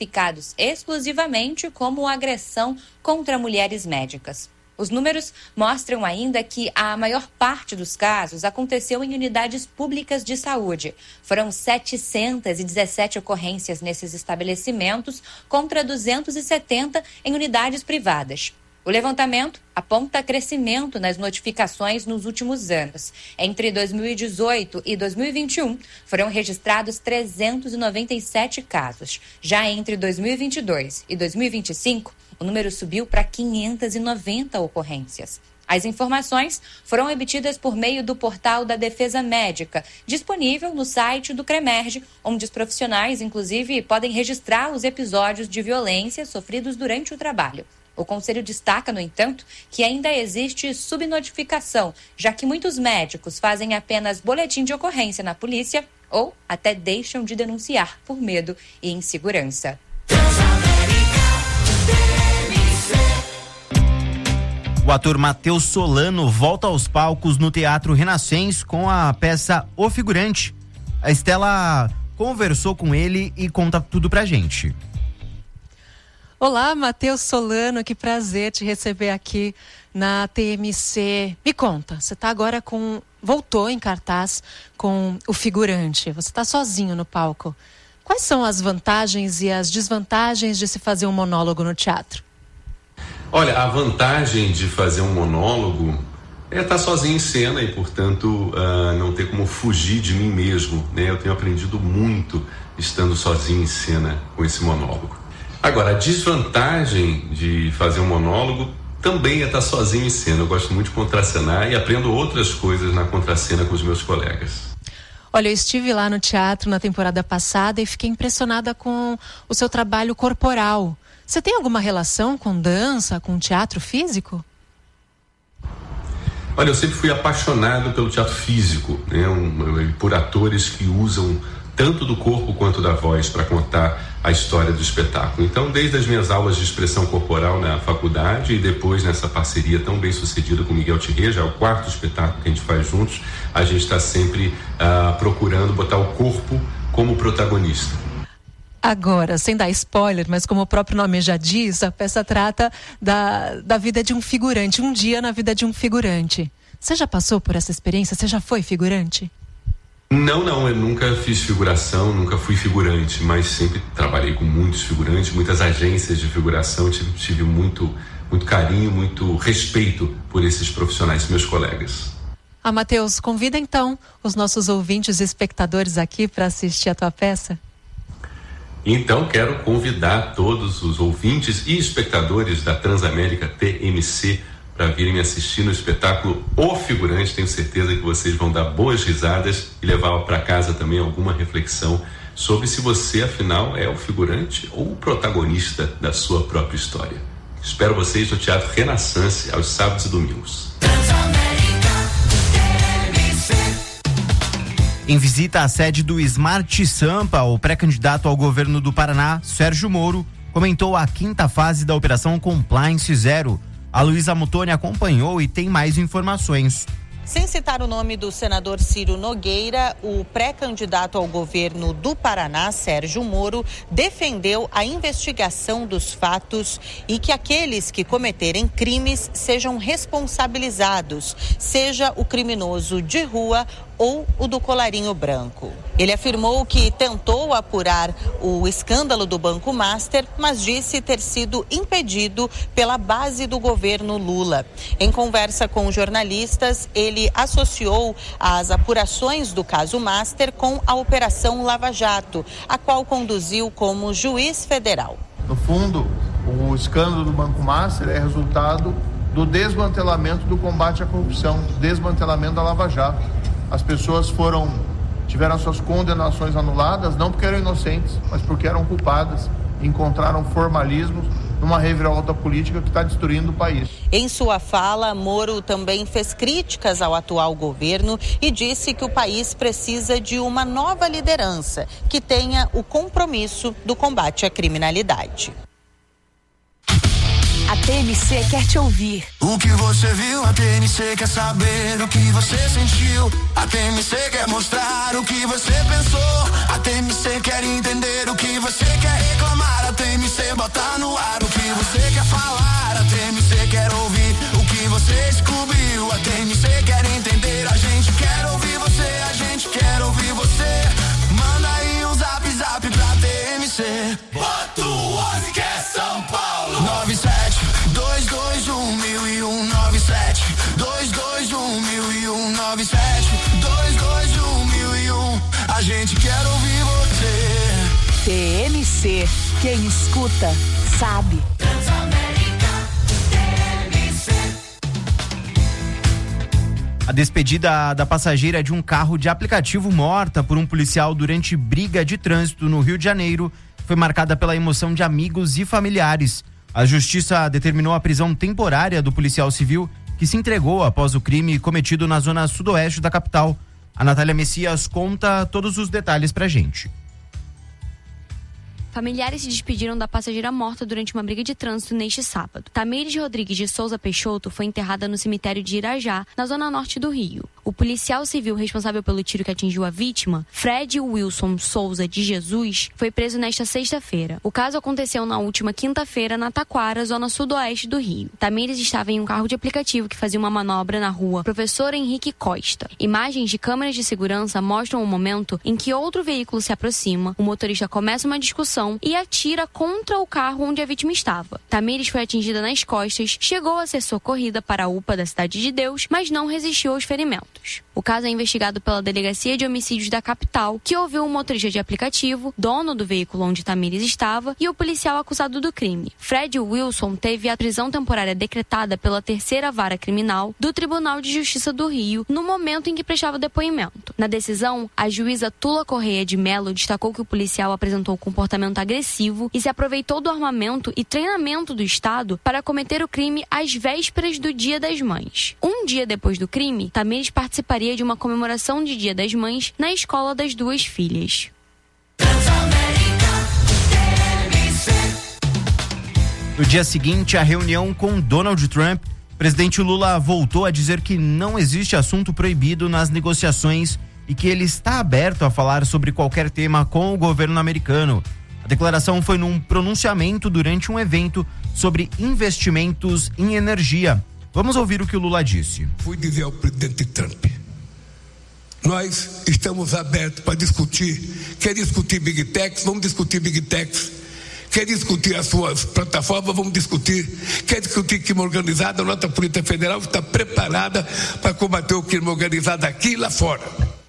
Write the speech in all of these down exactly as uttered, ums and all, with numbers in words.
tipificados exclusivamente como agressão contra mulheres médicas. Os números mostram ainda que a maior parte dos casos aconteceu em unidades públicas de saúde. Foram setecentas e dezessete ocorrências nesses estabelecimentos contra duzentos e setenta em unidades privadas. O levantamento aponta crescimento nas notificações nos últimos anos. Entre dois mil e dezoito e dois mil e vinte e um, foram registrados trezentos e noventa e sete casos. Já entre dois mil e vinte e dois e dois mil e vinte e cinco, o número subiu para quinhentas e noventa ocorrências. As informações foram obtidas por meio do portal da Defesa Médica, disponível no site do CREMERGE, onde os profissionais, inclusive, podem registrar os episódios de violência sofridos durante o trabalho. O Conselho destaca, no entanto, que ainda existe subnotificação, já que muitos médicos fazem apenas boletim de ocorrência na polícia ou até deixam de denunciar por medo e insegurança. O ator Matheus Solano volta aos palcos no Teatro Renascença com a peça O Figurante. A Estela conversou com ele e conta tudo pra gente. Olá, Matheus Solano, que prazer te receber aqui na T M C. Me conta, você tá agora com... voltou em cartaz com O Figurante. Você tá sozinho no palco. Quais são as vantagens e as desvantagens de se fazer um monólogo no teatro? Olha, a vantagem de fazer um monólogo é estar sozinho em cena e, portanto, uh, não ter como fugir de mim mesmo, né? Eu tenho aprendido muito estando sozinho em cena com esse monólogo. Agora, a desvantagem de fazer um monólogo também é estar sozinho em cena. Eu gosto muito de contracenar e aprendo outras coisas na contracena com os meus colegas. Olha, eu estive lá no teatro na temporada passada e fiquei impressionada com o seu trabalho corporal. Você tem alguma relação com dança, com teatro físico? Olha, eu sempre fui apaixonado pelo teatro físico, né? Um, por atores que usam tanto do corpo quanto da voz para contar a história do espetáculo. Então, desde as minhas aulas de expressão corporal na faculdade e depois nessa parceria tão bem sucedida com Miguel Thierry, já é o quarto espetáculo que a gente faz juntos, a gente está sempre uh, procurando botar o corpo como protagonista. Agora, sem dar spoiler, mas como o próprio nome já diz, a peça trata da, da vida de um figurante, um dia na vida de um figurante. Você já passou por essa experiência? Você já foi figurante? Não, não, eu nunca fiz figuração, nunca fui figurante, mas sempre trabalhei com muitos figurantes, muitas agências de figuração, tive, tive muito, muito carinho, muito respeito por esses profissionais, meus colegas. Ah, Matheus, convida então os nossos ouvintes e espectadores aqui para assistir a tua peça. Então, quero convidar todos os ouvintes e espectadores da Transamérica T M C para virem assistir no espetáculo O Figurante. Tenho certeza que vocês vão dar boas risadas e levar para casa também alguma reflexão sobre se você, afinal, é o figurante ou o protagonista da sua própria história. Espero vocês no Teatro Renascença aos sábados e domingos. Em visita à sede do Smart Sampa, o pré-candidato ao governo do Paraná, Sérgio Moro, comentou a quinta fase da Operação Compliance Zero. A Luísa Mutoni acompanhou e tem mais informações. Sem citar o nome do senador Ciro Nogueira, o pré-candidato ao governo do Paraná, Sérgio Moro, defendeu a investigação dos fatos e que aqueles que cometerem crimes sejam responsabilizados, seja o criminoso de rua ou o do colarinho branco. Ele afirmou que tentou apurar o escândalo do Banco Master, mas disse ter sido impedido pela base do governo Lula. Em conversa com jornalistas, ele associou as apurações do caso Master com a Operação Lava Jato, a qual conduziu como juiz federal. No fundo, o escândalo do Banco Master é resultado do desmantelamento do combate à corrupção, desmantelamento da Lava Jato. As pessoas foram, tiveram suas condenações anuladas, não porque eram inocentes, mas porque eram culpadas, encontraram formalismos numa reviravolta política que está destruindo o país. Em sua fala, Moro também fez críticas ao atual governo e disse que o país precisa de uma nova liderança que tenha o compromisso do combate à criminalidade. A T M C quer te ouvir. O que você viu, a T M C quer saber o que você sentiu. A T M C quer mostrar o que você pensou. A T M C quer entender o que você quer reclamar. A T M C bota no ar o que você quer falar. A T M C quer ouvir o que você descobriu. A T M C quer entender, a gente quer ouvir você. A gente quer ouvir você. Manda aí um zap zap pra T M C. Bota o onze que é São Paulo. nove sete dois dois um mil e um nove sete dois dois um mil e um nove sete dois dois um mil e um. A gente quer ouvir você. T M C, quem escuta sabe. A despedida da passageira de um carro de aplicativo morta por um policial durante briga de trânsito no Rio de Janeiro foi marcada pela emoção de amigos e familiares. A justiça determinou a prisão temporária do policial civil que se entregou após o crime cometido na zona sudoeste da capital. A Natália Messias conta todos os detalhes pra gente. Familiares se despediram da passageira morta durante uma briga de trânsito neste sábado. Tamires Rodrigues de Souza Peixoto foi enterrada no cemitério de Irajá, na zona norte do Rio. O policial civil responsável pelo tiro que atingiu a vítima, Fred Wilson Souza de Jesus, foi preso nesta sexta-feira. O caso aconteceu na última quinta-feira na Taquara, zona sudoeste do Rio. Tamires estava em um carro de aplicativo que fazia uma manobra na rua Professor Henrique Costa. Imagens de câmeras de segurança mostram o momento em que outro veículo se aproxima, o motorista começa uma discussão e atira contra o carro onde a vítima estava. Tamires foi atingida nas costas, chegou a ser socorrida para a U P A da Cidade de Deus, mas não resistiu aos ferimentos. O caso é investigado pela Delegacia de Homicídios da capital, que ouviu o motorista de aplicativo, dono do veículo onde Tamires estava, e o policial acusado do crime. Fred Wilson teve a prisão temporária decretada pela terceira vara criminal do Tribunal de Justiça do Rio no momento em que prestava depoimento. Na decisão, a juíza Tula Correia de Mello destacou que o policial apresentou comportamento agressivo e se aproveitou do armamento e treinamento do Estado para cometer o crime às vésperas do Dia das Mães. Um dia depois do crime, Tamires participaria de uma comemoração de Dia das Mães na escola das duas filhas. No dia seguinte à reunião com Donald Trump, o presidente Lula voltou a dizer que não existe assunto proibido nas negociações e que ele está aberto a falar sobre qualquer tema com o governo americano. A declaração foi num pronunciamento durante um evento sobre investimentos em energia. Vamos ouvir o que o Lula disse. Fui dizer ao presidente Trump: nós estamos abertos para discutir. Quer discutir Big Techs? Vamos discutir Big Techs. Quer discutir as suas plataformas? Vamos discutir. Quer discutir crime organizado? A nossa Polícia Federal está preparada para combater o crime organizado aqui e lá fora.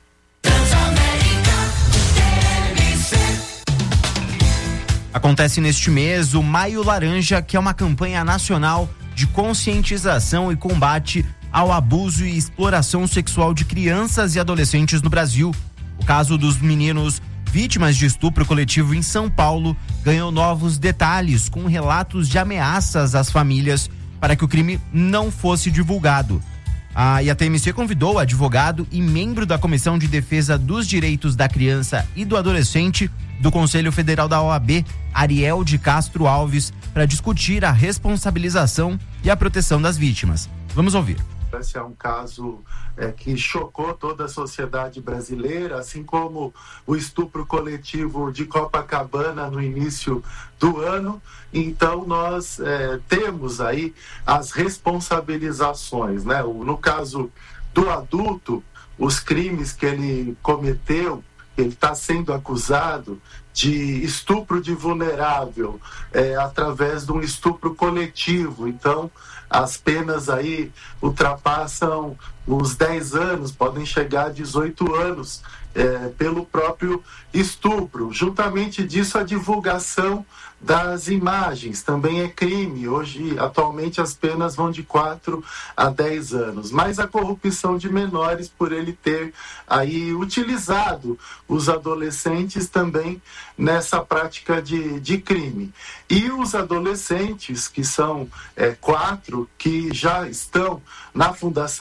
Acontece neste mês o Maio Laranja, que é uma campanha nacional de conscientização e combate ao abuso e exploração sexual de crianças e adolescentes no Brasil. O caso dos meninos vítimas de estupro coletivo em São Paulo ganhou novos detalhes, com relatos de ameaças às famílias para que o crime não fosse divulgado. A, e a T M C convidou o advogado e membro da Comissão de Defesa dos Direitos da Criança e do Adolescente do Conselho Federal da O A B, Ariel de Castro Alves, para discutir a responsabilização e a proteção das vítimas. Vamos ouvir. Esse é um caso é, que chocou toda a sociedade brasileira, assim como o estupro coletivo de Copacabana no início do ano. Então nós é, temos aí as responsabilizações, né? No caso do adulto, os crimes que ele cometeu, ele está sendo acusado de estupro de vulnerável é, através de um estupro coletivo. Então, as penas aí ultrapassam os dez anos, podem chegar a dezoito anos é, pelo próprio estupro. Juntamente disso, a divulgação das imagens também é crime. Hoje, atualmente, as penas vão de quatro a dez anos. Mas a corrupção de menores, por ele ter aí utilizado os adolescentes também nessa prática de, de crime. E os adolescentes, que são é, quatro, que já estão na Fundação Casa,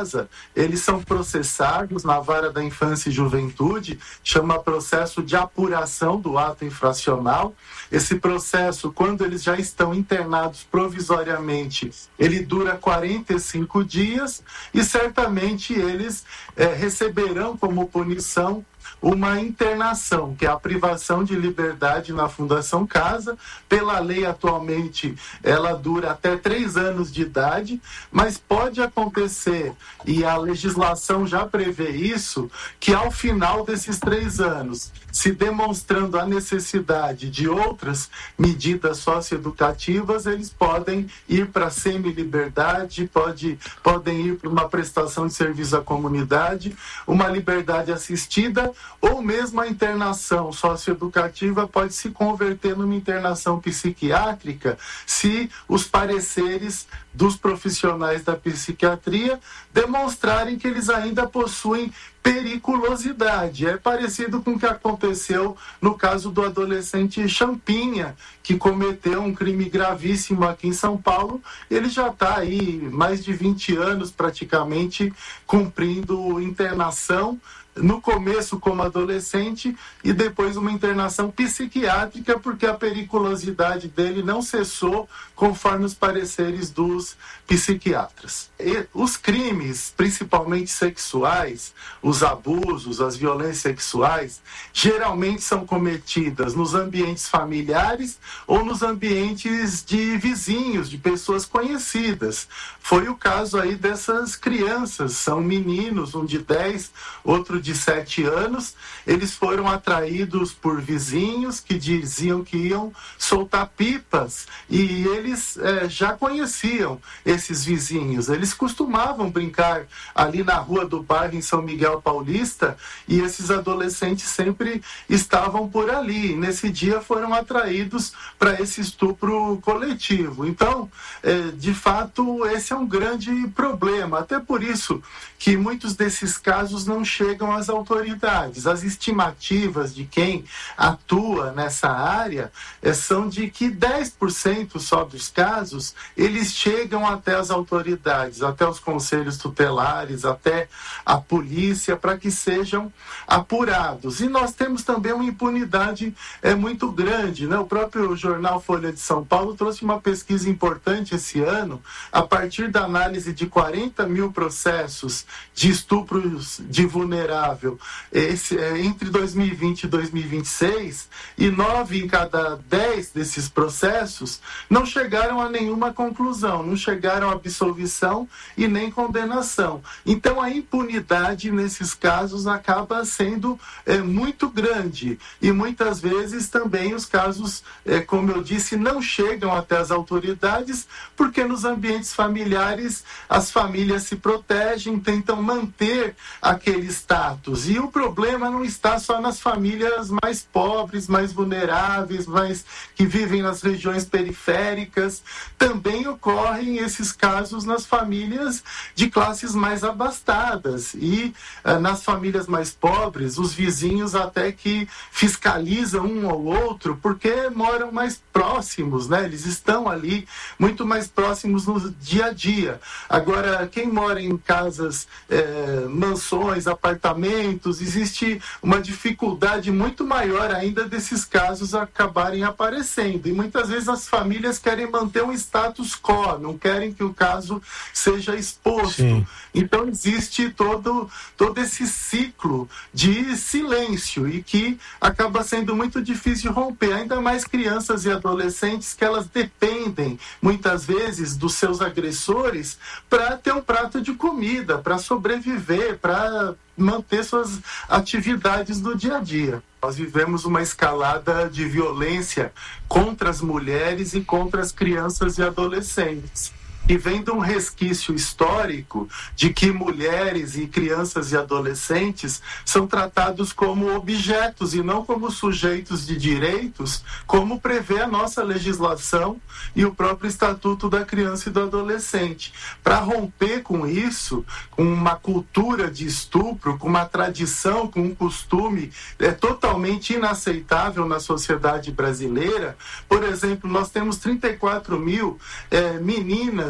casa, eles são processados na Vara da Infância e Juventude, chama processo de apuração do ato infracional. Esse processo, quando eles já estão internados provisoriamente, ele dura quarenta e cinco dias e certamente eles é, receberão como punição uma internação, que é a privação de liberdade na Fundação Casa. Pela lei, atualmente, ela dura até três anos de idade, mas pode acontecer, e a legislação já prevê isso, que ao final desses três anos, se demonstrando a necessidade de outras medidas socioeducativas, eles podem ir para a semi-liberdade, pode, podem ir para uma prestação de serviço à comunidade, uma liberdade assistida, ou mesmo a internação socioeducativa pode se converter numa internação psiquiátrica se os pareceres dos profissionais da psiquiatria demonstrarem que eles ainda possuem periculosidade. É parecido com o que aconteceu no caso do adolescente Champinha, que cometeu um crime gravíssimo aqui em São Paulo. Ele já está aí mais de vinte anos praticamente cumprindo internação, no começo como adolescente e depois uma internação psiquiátrica, porque a periculosidade dele não cessou conforme os pareceres dos psiquiatras. E os crimes, principalmente sexuais, os abusos, as violências sexuais, geralmente são cometidas nos ambientes familiares ou nos ambientes de vizinhos, de pessoas conhecidas. Foi o caso aí dessas crianças, são meninos, um de dez, outro de sete anos, eles foram atraídos por vizinhos que diziam que iam soltar pipas e eles é, já conheciam esses vizinhos, eles costumavam brincar ali na rua do bairro em São Miguel Paulista e esses adolescentes sempre estavam por ali. Nesse dia foram atraídos para esse estupro coletivo. Então, é, de fato, esse é um grande problema, até por isso que muitos desses casos não chegam às autoridades. As estimativas de quem atua nessa área é, são de que dez por cento só dos casos eles chegam até as autoridades, até os conselhos tutelares, até a polícia, para que sejam apurados. E nós temos também uma impunidade é, muito grande, né? O próprio jornal Folha de São Paulo trouxe uma pesquisa importante esse ano, a partir da análise de quarenta mil processos de estupros de vulnerável esse, é, entre dois mil e vinte e dois mil e vinte e seis, e nove em cada dez desses processos não chegaram a nenhuma conclusão, não chegaram a absolvição e nem condenação. Então a impunidade nesses casos acaba sendo é, muito grande e muitas vezes também os casos, é, como eu disse, não chegam até as autoridades porque nos ambientes familiares as famílias se protegem, tentam manter aquele status. E o problema não está só nas famílias mais pobres, mais vulneráveis, mais que vivem nas regiões periféricas. Também ocorrem esses casos nas famílias de classes mais abastadas. E uh, nas famílias mais pobres, os vizinhos até que fiscalizam um ao outro, porque moram mais próximos, né? Eles estão ali muito mais próximos no dia a dia. Agora, quem mora em casas, eh, mansões, apartamentos, existe uma dificuldade muito maior ainda desses casos acabarem aparecendo. E muitas vezes as famílias querem manter um status quo, não querem que o caso seja exposto. Sim. Então existe todo, todo esse ciclo de silêncio e que acaba sendo muito difícil romper, ainda mais crianças e adolescentes que elas dependem muitas vezes dos seus agressores para ter um prato de comida, para sobreviver, para manter suas atividades do dia a dia. Nós vivemos uma escalada de violência contra as mulheres e contra as crianças e adolescentes. E vem de um resquício histórico de que mulheres e crianças e adolescentes são tratados como objetos e não como sujeitos de direitos, como prevê a nossa legislação e o próprio Estatuto da Criança e do Adolescente. Para romper com isso, com uma cultura de estupro, com uma tradição, com um costume é, totalmente inaceitável na sociedade brasileira, por exemplo, nós temos trinta e quatro mil é, meninas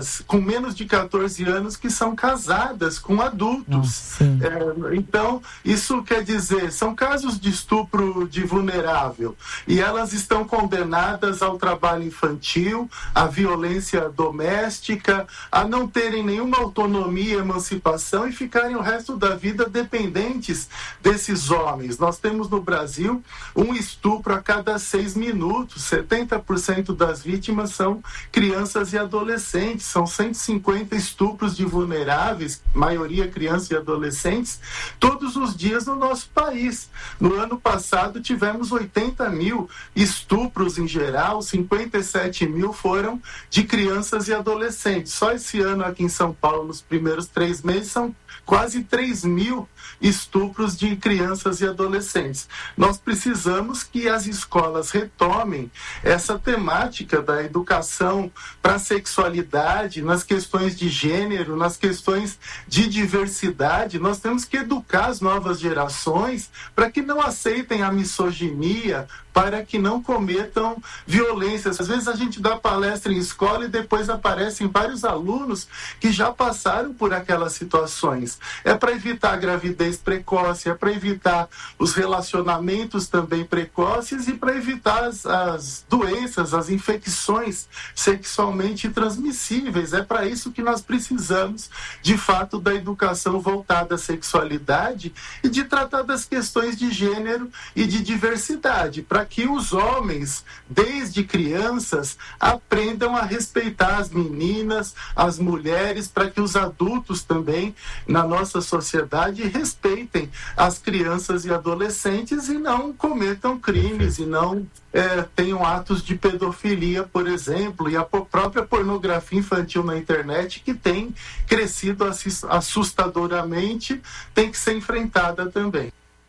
meninas com menos de catorze anos que são casadas com adultos. É, então, isso quer dizer, são casos de estupro de vulnerável e elas estão condenadas ao trabalho infantil, à violência doméstica, a não terem nenhuma autonomia e emancipação e ficarem o resto da vida dependentes desses homens. Nós temos no Brasil um estupro a cada seis minutos, setenta por cento das vítimas são crianças e adolescentes, são cento e cinquenta estupros de vulneráveis, maioria crianças e adolescentes, todos os dias no nosso país. No ano passado tivemos oitenta mil estupros em geral, cinquenta e sete mil foram de crianças e adolescentes. Só esse ano aqui em São Paulo, nos primeiros três meses, são quase três mil estupros de crianças e adolescentes. Nós precisamos que as escolas retomem essa temática da educação para a sexualidade, nas questões de gênero, nas questões de diversidade. Nós temos que educar as novas gerações para que não aceitem a misoginia, para que não cometam violências. Às vezes a gente dá palestra em escola e depois aparecem vários alunos que já passaram por aquelas situações. É para evitar a gravidez precoce, é para evitar os relacionamentos também precoces e para evitar as, as doenças, as infecções sexualmente transmissíveis. É para isso que nós precisamos, de fato, da educação voltada à sexualidade e de tratar das questões de gênero e de diversidade, para que os homens, desde crianças, aprendam a respeitar as meninas, as mulheres, para que os adultos também, na nossa sociedade, respeitem as crianças e adolescentes e não cometam crimes e não é, tenham atos de pedofilia, por exemplo, e a própria pornografia infantil na internet, que tem crescido assustadoramente, tem que ser enfrentada também.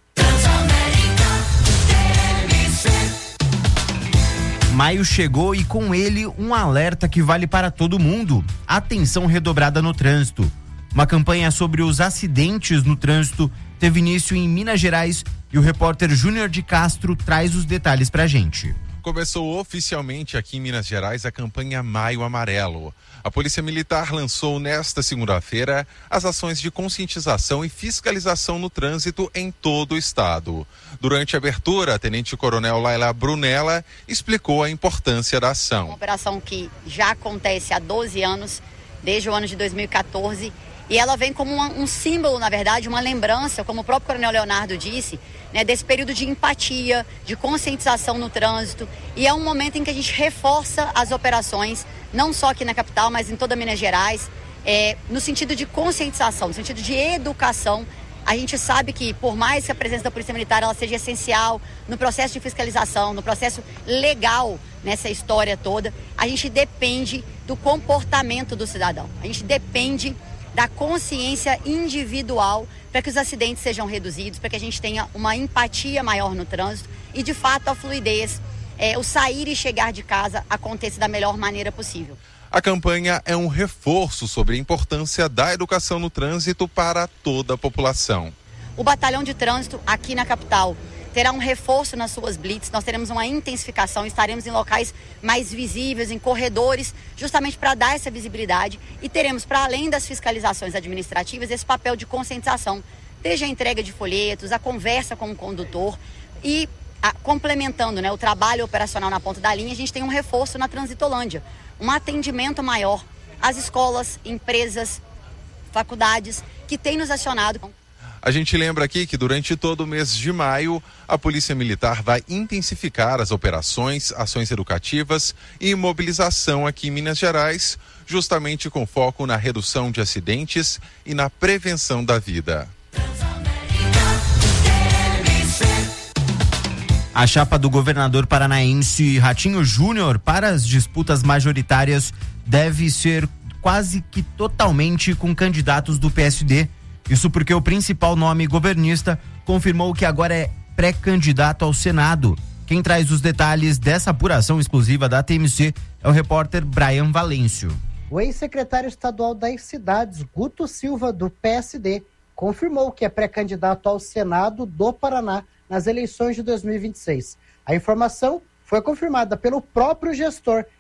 Maio chegou e com ele um alerta que vale para todo mundo: atenção redobrada no trânsito. Uma campanha sobre os acidentes no trânsito teve início em Minas Gerais e o repórter Júnior de Castro traz os detalhes pra gente. Começou oficialmente aqui em Minas Gerais a campanha Maio Amarelo. A Polícia Militar lançou nesta segunda-feira as ações de conscientização e fiscalização no trânsito em todo o estado. Durante a abertura, a Tenente-Coronel Laila Brunella explicou a importância da ação. Uma operação que já acontece há doze anos, desde o ano de dois mil e quatorze, e ela vem como uma, um símbolo, na verdade, uma lembrança, como o próprio Coronel Leonardo disse, né, desse período de empatia, de conscientização no trânsito, e é um momento em que a gente reforça as operações, não só aqui na capital, mas em toda Minas Gerais, é, no sentido de conscientização, no sentido de educação. A gente sabe que, por mais que a presença da Polícia Militar ela seja essencial no processo de fiscalização, no processo legal nessa história toda, a gente depende do comportamento do cidadão, a gente depende da consciência individual para que os acidentes sejam reduzidos, para que a gente tenha uma empatia maior no trânsito e, de fato, a fluidez, é, o sair e chegar de casa aconteça da melhor maneira possível. A campanha é um reforço sobre a importância da educação no trânsito para toda a população. O batalhão de trânsito aqui na capital terá um reforço nas suas blitz, nós teremos uma intensificação, estaremos em locais mais visíveis, em corredores, justamente para dar essa visibilidade, e teremos, para além das fiscalizações administrativas, esse papel de conscientização, desde a entrega de folhetos, a conversa com o condutor e a, complementando, né, o trabalho operacional na ponta da linha, a gente tem um reforço na Transitolândia, um atendimento maior às escolas, empresas, faculdades que têm nos acionado. A gente lembra aqui que durante todo o mês de maio, a Polícia Militar vai intensificar as operações, ações educativas e mobilização aqui em Minas Gerais, justamente com foco na redução de acidentes e na prevenção da vida. A chapa do governador paranaense Ratinho Júnior para as disputas majoritárias deve ser quase que totalmente com candidatos do P S D. Isso porque o principal nome governista confirmou que agora é pré-candidato ao Senado. Quem traz os detalhes dessa apuração exclusiva da T M C é o repórter Brian Valêncio. O ex-secretário estadual das cidades, Guto Silva, do P S D, confirmou que é pré-candidato ao Senado do Paraná nas eleições de dois mil e vinte e seis. A informação foi confirmada pelo próprio gestor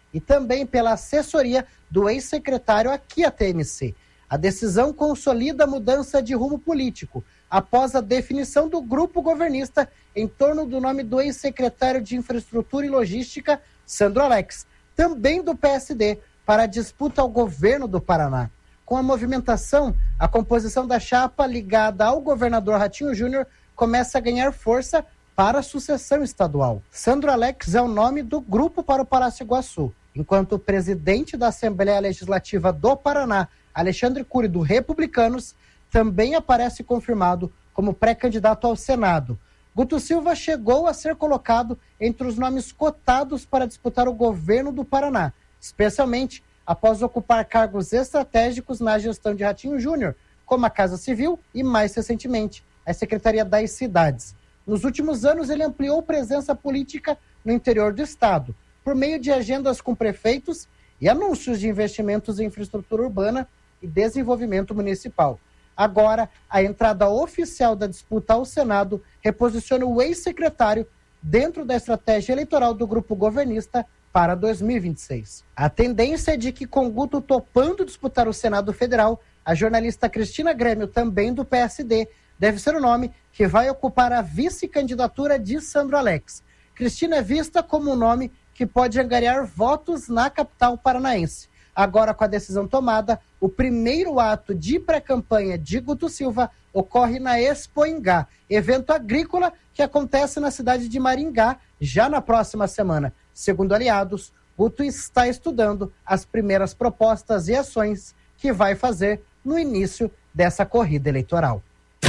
e também pela assessoria do ex-secretário aqui à T M C. A decisão consolida a mudança de rumo político, após a definição do grupo governista em torno do nome do ex-secretário de Infraestrutura e Logística, Sandro Alex, também do P S D, para a disputa ao governo do Paraná. Com a movimentação, a composição da chapa ligada ao governador Ratinho Júnior começa a ganhar força para a sucessão estadual. Sandro Alex é o nome do grupo para o Palácio Iguaçu, enquanto o presidente da Assembleia Legislativa do Paraná, Alexandre Cury, do Republicanos, também aparece confirmado como pré-candidato ao Senado. Guto Silva chegou a ser colocado entre os nomes cotados para disputar o governo do Paraná, especialmente após ocupar cargos estratégicos na gestão de Ratinho Júnior, como a Casa Civil e, mais recentemente, a Secretaria das Cidades. Nos últimos anos, ele ampliou presença política no interior do estado, por meio de agendas com prefeitos e anúncios de investimentos em infraestrutura urbana e desenvolvimento municipal. Agora, a entrada oficial da disputa ao Senado reposiciona o ex-secretário dentro da estratégia eleitoral do grupo governista para dois mil e vinte e seis. A tendência é de que, com Guto topando disputar o Senado Federal, a jornalista Cristina Grêmio, também do P S D, deve ser o nome que vai ocupar a vice-candidatura de Sandro Alex. Cristina é vista como um nome que pode angariar votos na capital paranaense. Agora, com a decisão tomada, o primeiro ato de pré-campanha de Guto Silva ocorre na Expoingá, evento agrícola que acontece na cidade de Maringá, já na próxima semana. Segundo aliados, Guto está estudando as primeiras propostas e ações que vai fazer no início dessa corrida eleitoral.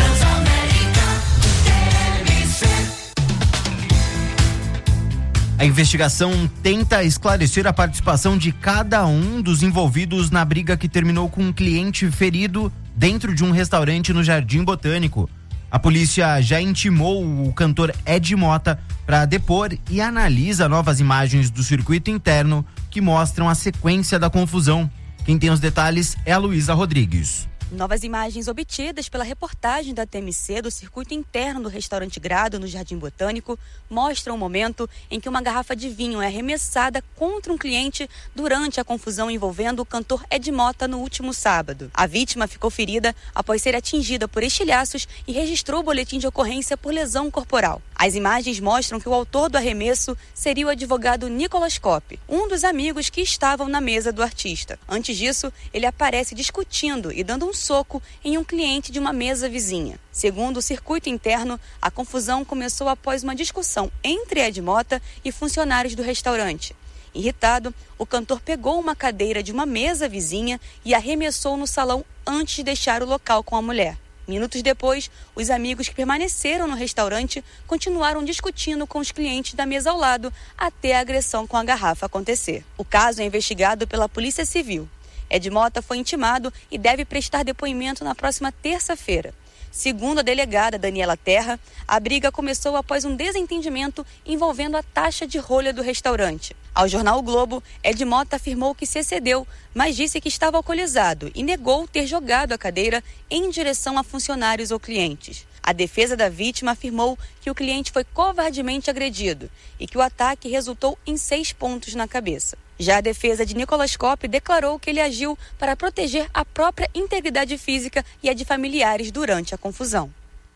A investigação tenta esclarecer a participação de cada um dos envolvidos na briga que terminou com um cliente ferido dentro de um restaurante no Jardim Botânico. A polícia já intimou o cantor Ed Mota para depor e analisa novas imagens do circuito interno que mostram a sequência da confusão. Quem tem os detalhes é a Luísa Rodrigues. Novas imagens obtidas pela reportagem da T M C do circuito interno do restaurante Grado, no Jardim Botânico, mostram o momento em que uma garrafa de vinho é arremessada contra um cliente durante a confusão envolvendo o cantor Ed Mota no último sábado. A vítima ficou ferida após ser atingida por estilhaços e registrou o boletim de ocorrência por lesão corporal. As imagens mostram que o autor do arremesso seria o advogado Nicolas Kopp, um dos amigos que estavam na mesa do artista. Antes disso, ele aparece discutindo e dando um soco em um cliente de uma mesa vizinha. Segundo o circuito interno, a confusão começou após uma discussão entre Ed Mota e funcionários do restaurante. Irritado, o cantor pegou uma cadeira de uma mesa vizinha e arremessou no salão antes de deixar o local com a mulher. Minutos depois, os amigos que permaneceram no restaurante continuaram discutindo com os clientes da mesa ao lado até a agressão com a garrafa acontecer. O caso é investigado pela Polícia Civil. Ed Mota foi intimado e deve prestar depoimento na próxima terça-feira. Segundo a delegada Daniela Terra, a briga começou após um desentendimento envolvendo a taxa de rolha do restaurante. Ao jornal o Globo, Ed Mota afirmou que se excedeu, mas disse que estava alcoolizado e negou ter jogado a cadeira em direção a funcionários ou clientes. A defesa da vítima afirmou que o cliente foi covardemente agredido e que o ataque resultou em seis pontos na cabeça. Já a defesa de Nicolas Kopp declarou que ele agiu para proteger a própria integridade física e a de familiares durante a confusão.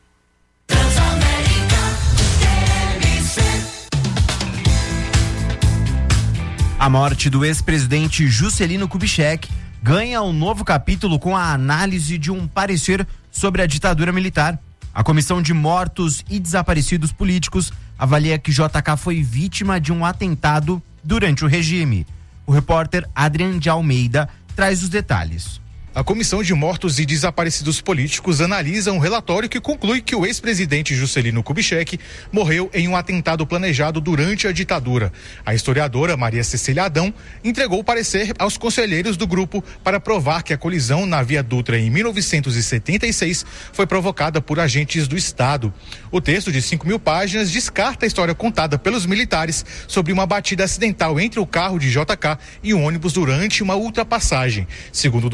A morte do ex-presidente Juscelino Kubitschek ganha um novo capítulo com a análise de um parecer sobre a ditadura militar. A Comissão de Mortos e Desaparecidos Políticos avalia que J K foi vítima de um atentado durante o regime. O repórter Adrian de Almeida traz os detalhes. A Comissão de Mortos e Desaparecidos Políticos analisa um relatório que conclui que o ex-presidente Juscelino Kubitschek morreu em um atentado planejado durante a ditadura. A historiadora Maria Cecília Adão entregou o parecer aos conselheiros do grupo para provar que a colisão na Via Dutra em mil novecentos e setenta e seis foi provocada por agentes do Estado. O texto de cinco mil páginas descarta a história contada pelos militares sobre uma batida acidental entre o carro de J K e o ônibus durante uma ultrapassagem. Segundo o documento,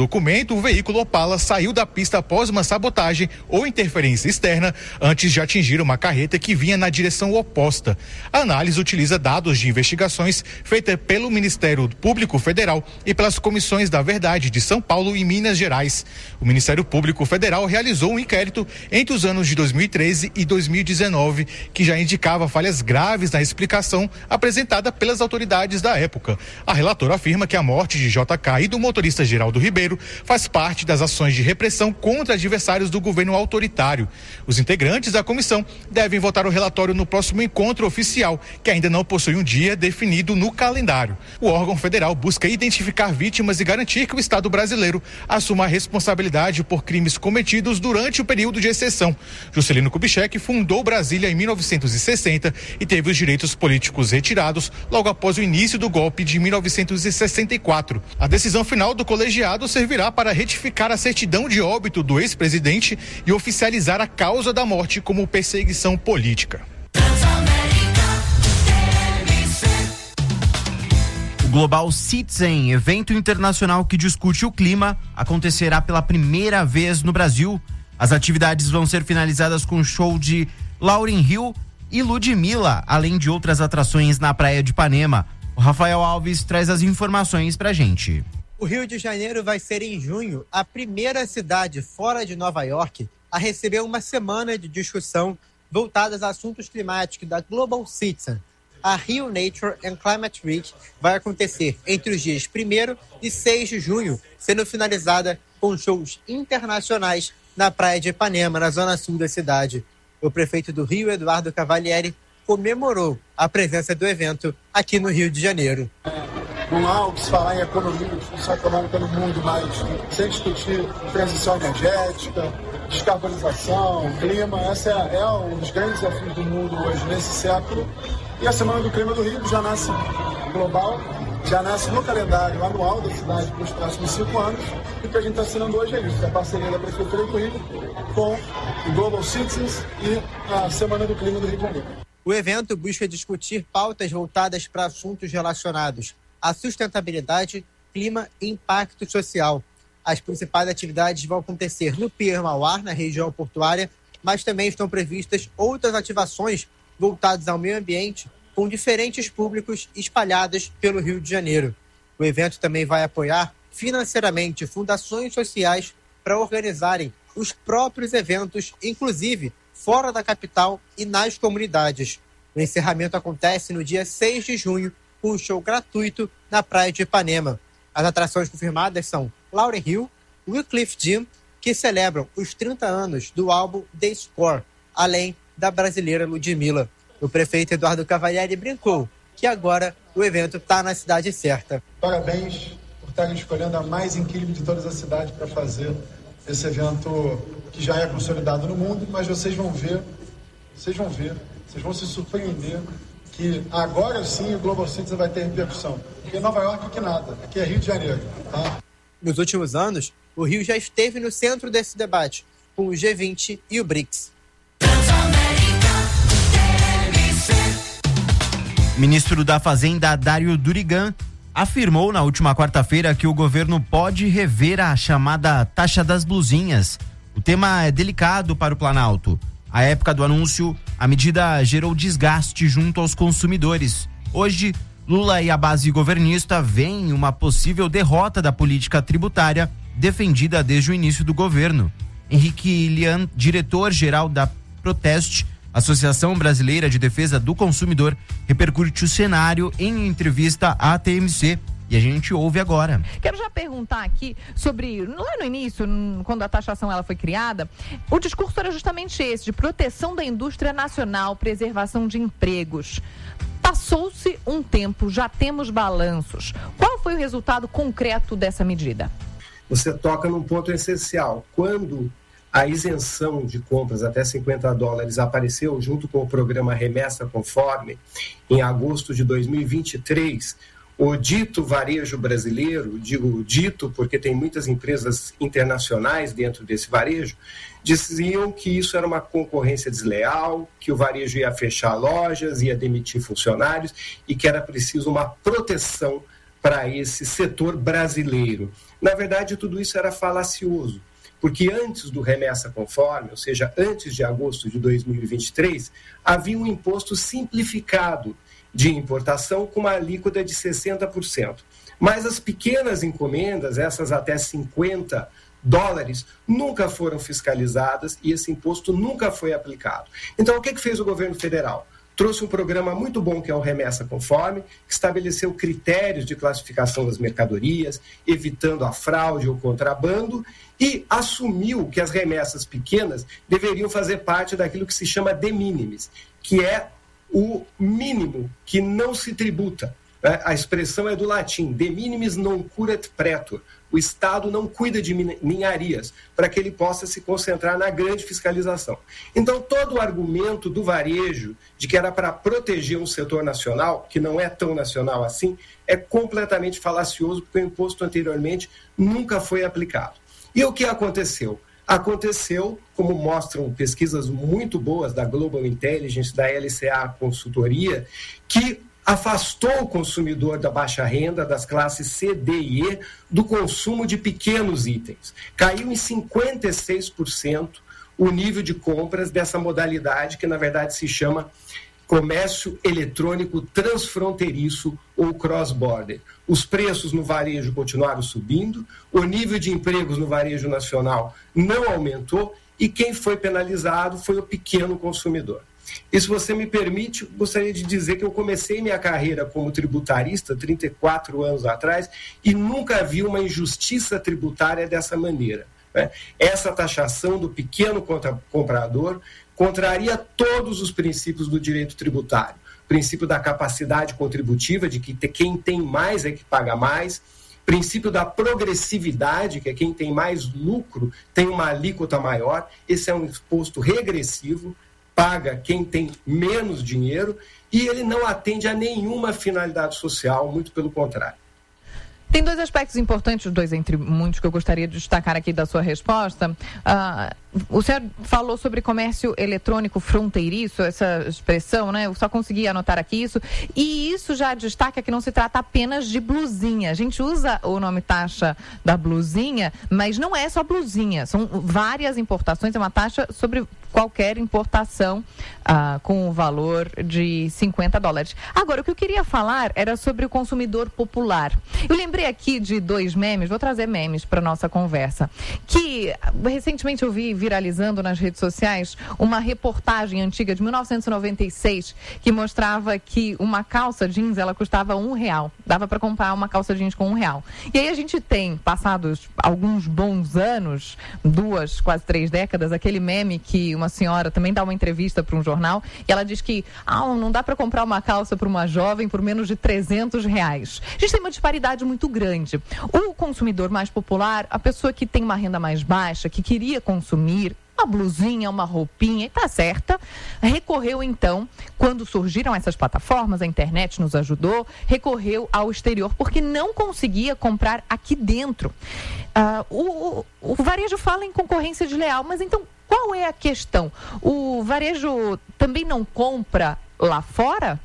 momento, o veículo Opala saiu da pista após uma sabotagem ou interferência externa antes de atingir uma carreta que vinha na direção oposta. A análise utiliza dados de investigações feitas pelo Ministério Público Federal e pelas comissões da Verdade de São Paulo e Minas Gerais. O Ministério Público Federal realizou um inquérito entre os anos de dois mil e treze e dois mil e dezenove que já indicava falhas graves na explicação apresentada pelas autoridades da época. A relatora afirma que a morte de J K e do motorista Geraldo Ribeiro faz parte das ações de repressão contra adversários do governo autoritário. Os integrantes da comissão devem votar o relatório no próximo encontro oficial, que ainda não possui um dia definido no calendário. O órgão federal busca identificar vítimas e garantir que o Estado brasileiro assuma a responsabilidade por crimes cometidos durante o período de exceção. Juscelino Kubitschek fundou Brasília em mil novecentos e sessenta e teve os direitos políticos retirados logo após o início do golpe de mil novecentos e sessenta e quatro. A decisão final do colegiado servirá para retificar a certidão de óbito do ex-presidente e oficializar a causa da morte como perseguição política. O Global Citizen, evento internacional que discute o clima, acontecerá pela primeira vez no Brasil. As atividades vão ser finalizadas com show de Lauryn Hill e Ludmilla, além de outras atrações na Praia de Ipanema. O Rafael Alves traz as informações pra gente. O Rio de Janeiro vai ser, em junho, a primeira cidade fora de Nova York a receber uma semana de discussão voltada a assuntos climáticos da Global Citizen. A Rio Nature and Climate Week vai acontecer entre os dias primeiro e seis de junho, sendo finalizada com shows internacionais na Praia de Ipanema, na zona sul da cidade. O prefeito do Rio, Eduardo Cavalieri, comemorou a presença do evento aqui no Rio de Janeiro. Não há o que se falar em economia, discussão econômica no mundo, mas sem discutir transição energética, descarbonização, clima. Esse é, é um dos grandes desafios do mundo hoje, nesse século. E a Semana do Clima do Rio já nasce global, já nasce no calendário anual da cidade para os próximos cinco anos. E o que a gente está assinando hoje é isso, a parceria da Prefeitura do Rio com o Global Citizens e a Semana do Clima do Rio de Janeiro. O evento busca discutir pautas voltadas para assuntos relacionados à sustentabilidade, clima e impacto social. As principais atividades vão acontecer no Pier Mauá, na região portuária, mas também estão previstas outras ativações voltadas ao meio ambiente com diferentes públicos espalhados pelo Rio de Janeiro. O evento também vai apoiar financeiramente fundações sociais para organizarem os próprios eventos, inclusive fora da capital e nas comunidades. O encerramento acontece no dia seis de junho, com um show gratuito na Praia de Ipanema. As atrações confirmadas são Lauryn Hill, Wyclef Jean, que celebram os trinta anos do álbum The Score, além da brasileira Ludmilla. O prefeito Eduardo Cavalieri brincou que agora o evento está na cidade certa. Parabéns por estarem escolhendo a mais incrível de todas as cidades para fazer esse evento que já é consolidado no mundo, mas vocês vão ver, vocês vão ver, vocês vão se surpreender que agora sim o Global Citizen vai ter repercussão. Porque Nova York que nada, aqui é Rio de Janeiro, tá? Nos últimos anos, o Rio já esteve no centro desse debate, com o G vinte e o BRICS. Ministro da Fazenda, Dário Durigan, afirmou na última quarta-feira que o governo pode rever a chamada taxa das blusinhas. O tema é delicado para o Planalto. À época do anúncio, a medida gerou desgaste junto aos consumidores. Hoje, Lula e a base governista veem uma possível derrota da política tributária defendida desde o início do governo. Henrique Lian, diretor-geral da Proteste, Associação Brasileira de Defesa do Consumidor, repercute o cenário em entrevista à T M C. E a gente ouve agora. Quero já perguntar aqui sobre, lá no início, quando a taxação ela foi criada, o discurso era justamente esse, de proteção da indústria nacional, preservação de empregos. Passou-se um tempo, já temos balanços. Qual foi o resultado concreto dessa medida? Você toca num ponto essencial. Quando a isenção de compras até cinquenta dólares apareceu junto com o programa Remessa Conforme, em agosto de dois mil e vinte e três, o dito varejo brasileiro, digo dito porque tem muitas empresas internacionais dentro desse varejo, diziam que isso era uma concorrência desleal, que o varejo ia fechar lojas, ia demitir funcionários e que era preciso uma proteção para esse setor brasileiro. Na verdade, tudo isso era falacioso, porque antes do remessa conforme, ou seja, antes de agosto de dois mil e vinte e três, havia um imposto simplificado de importação com uma alíquota de sessenta por cento. Mas as pequenas encomendas, essas até cinquenta dólares, nunca foram fiscalizadas e esse imposto nunca foi aplicado. Então, o que que fez o governo federal? Trouxe um programa muito bom que é o Remessa Conforme, que estabeleceu critérios de classificação das mercadorias, evitando a fraude ou contrabando, e assumiu que as remessas pequenas deveriam fazer parte daquilo que se chama de minimis, que é o mínimo que não se tributa. A expressão é do latim, de minimis non curat pretor. O Estado não cuida de ninharias, para que ele possa se concentrar na grande fiscalização. Então, todo o argumento do varejo de que era para proteger um setor nacional, que não é tão nacional assim, é completamente falacioso, porque o imposto anteriormente nunca foi aplicado. E o que aconteceu? Aconteceu, como mostram pesquisas muito boas da Global Intelligence, da L C A Consultoria, que afastou o consumidor da baixa renda, das classes C, D e E, do consumo de pequenos itens. Caiu em cinquenta e seis por cento o nível de compras dessa modalidade, que na verdade se chama comércio eletrônico transfronteiriço ou cross-border. Os preços no varejo continuaram subindo, o nível de empregos no varejo nacional não aumentou e quem foi penalizado foi o pequeno consumidor. E se você me permite, gostaria de dizer que eu comecei minha carreira como tributarista trinta e quatro anos atrás e nunca vi uma injustiça tributária dessa maneira, né? Essa taxação do pequeno comprador contraria todos os princípios do direito tributário. O princípio da capacidade contributiva, de que quem tem mais é que paga mais. Princípio da progressividade, que é quem tem mais lucro tem uma alíquota maior. Esse é um imposto regressivo, paga quem tem menos dinheiro e ele não atende a nenhuma finalidade social, muito pelo contrário. Tem dois aspectos importantes, dois entre muitos que eu gostaria de destacar aqui da sua resposta. Uh, o senhor falou sobre comércio eletrônico fronteiriço, essa expressão, né? Eu só consegui anotar aqui isso. E isso já destaca que não se trata apenas de blusinha. A gente usa o nome taxa da blusinha, mas não é só blusinha. São várias importações, é uma taxa sobre qualquer importação uh, com o valor de cinquenta dólares. Agora, o que eu queria falar era sobre o consumidor popular. Eu lembrei aqui de dois memes, vou trazer memes para nossa conversa, que recentemente eu vi viralizando nas redes sociais uma reportagem antiga de mil novecentos e noventa e seis que mostrava que uma calça jeans, ela custava um real. Dava para comprar uma calça jeans com um real. E aí a gente tem, passados alguns bons anos, duas, quase três décadas, aquele meme que uma senhora também dá uma entrevista para um jornal e ela diz que ah, não dá para comprar uma calça para uma jovem por menos de trezentos reais. A gente tem uma disparidade muito grande. O consumidor mais popular, a pessoa que tem uma renda mais baixa, que queria consumir uma blusinha, uma roupinha, e tá certa, recorreu então, quando surgiram essas plataformas, a internet nos ajudou, recorreu ao exterior, porque não conseguia comprar aqui dentro. Uh, o, o, o varejo fala em concorrência desleal, mas então qual é a questão? O varejo também não compra lá fora?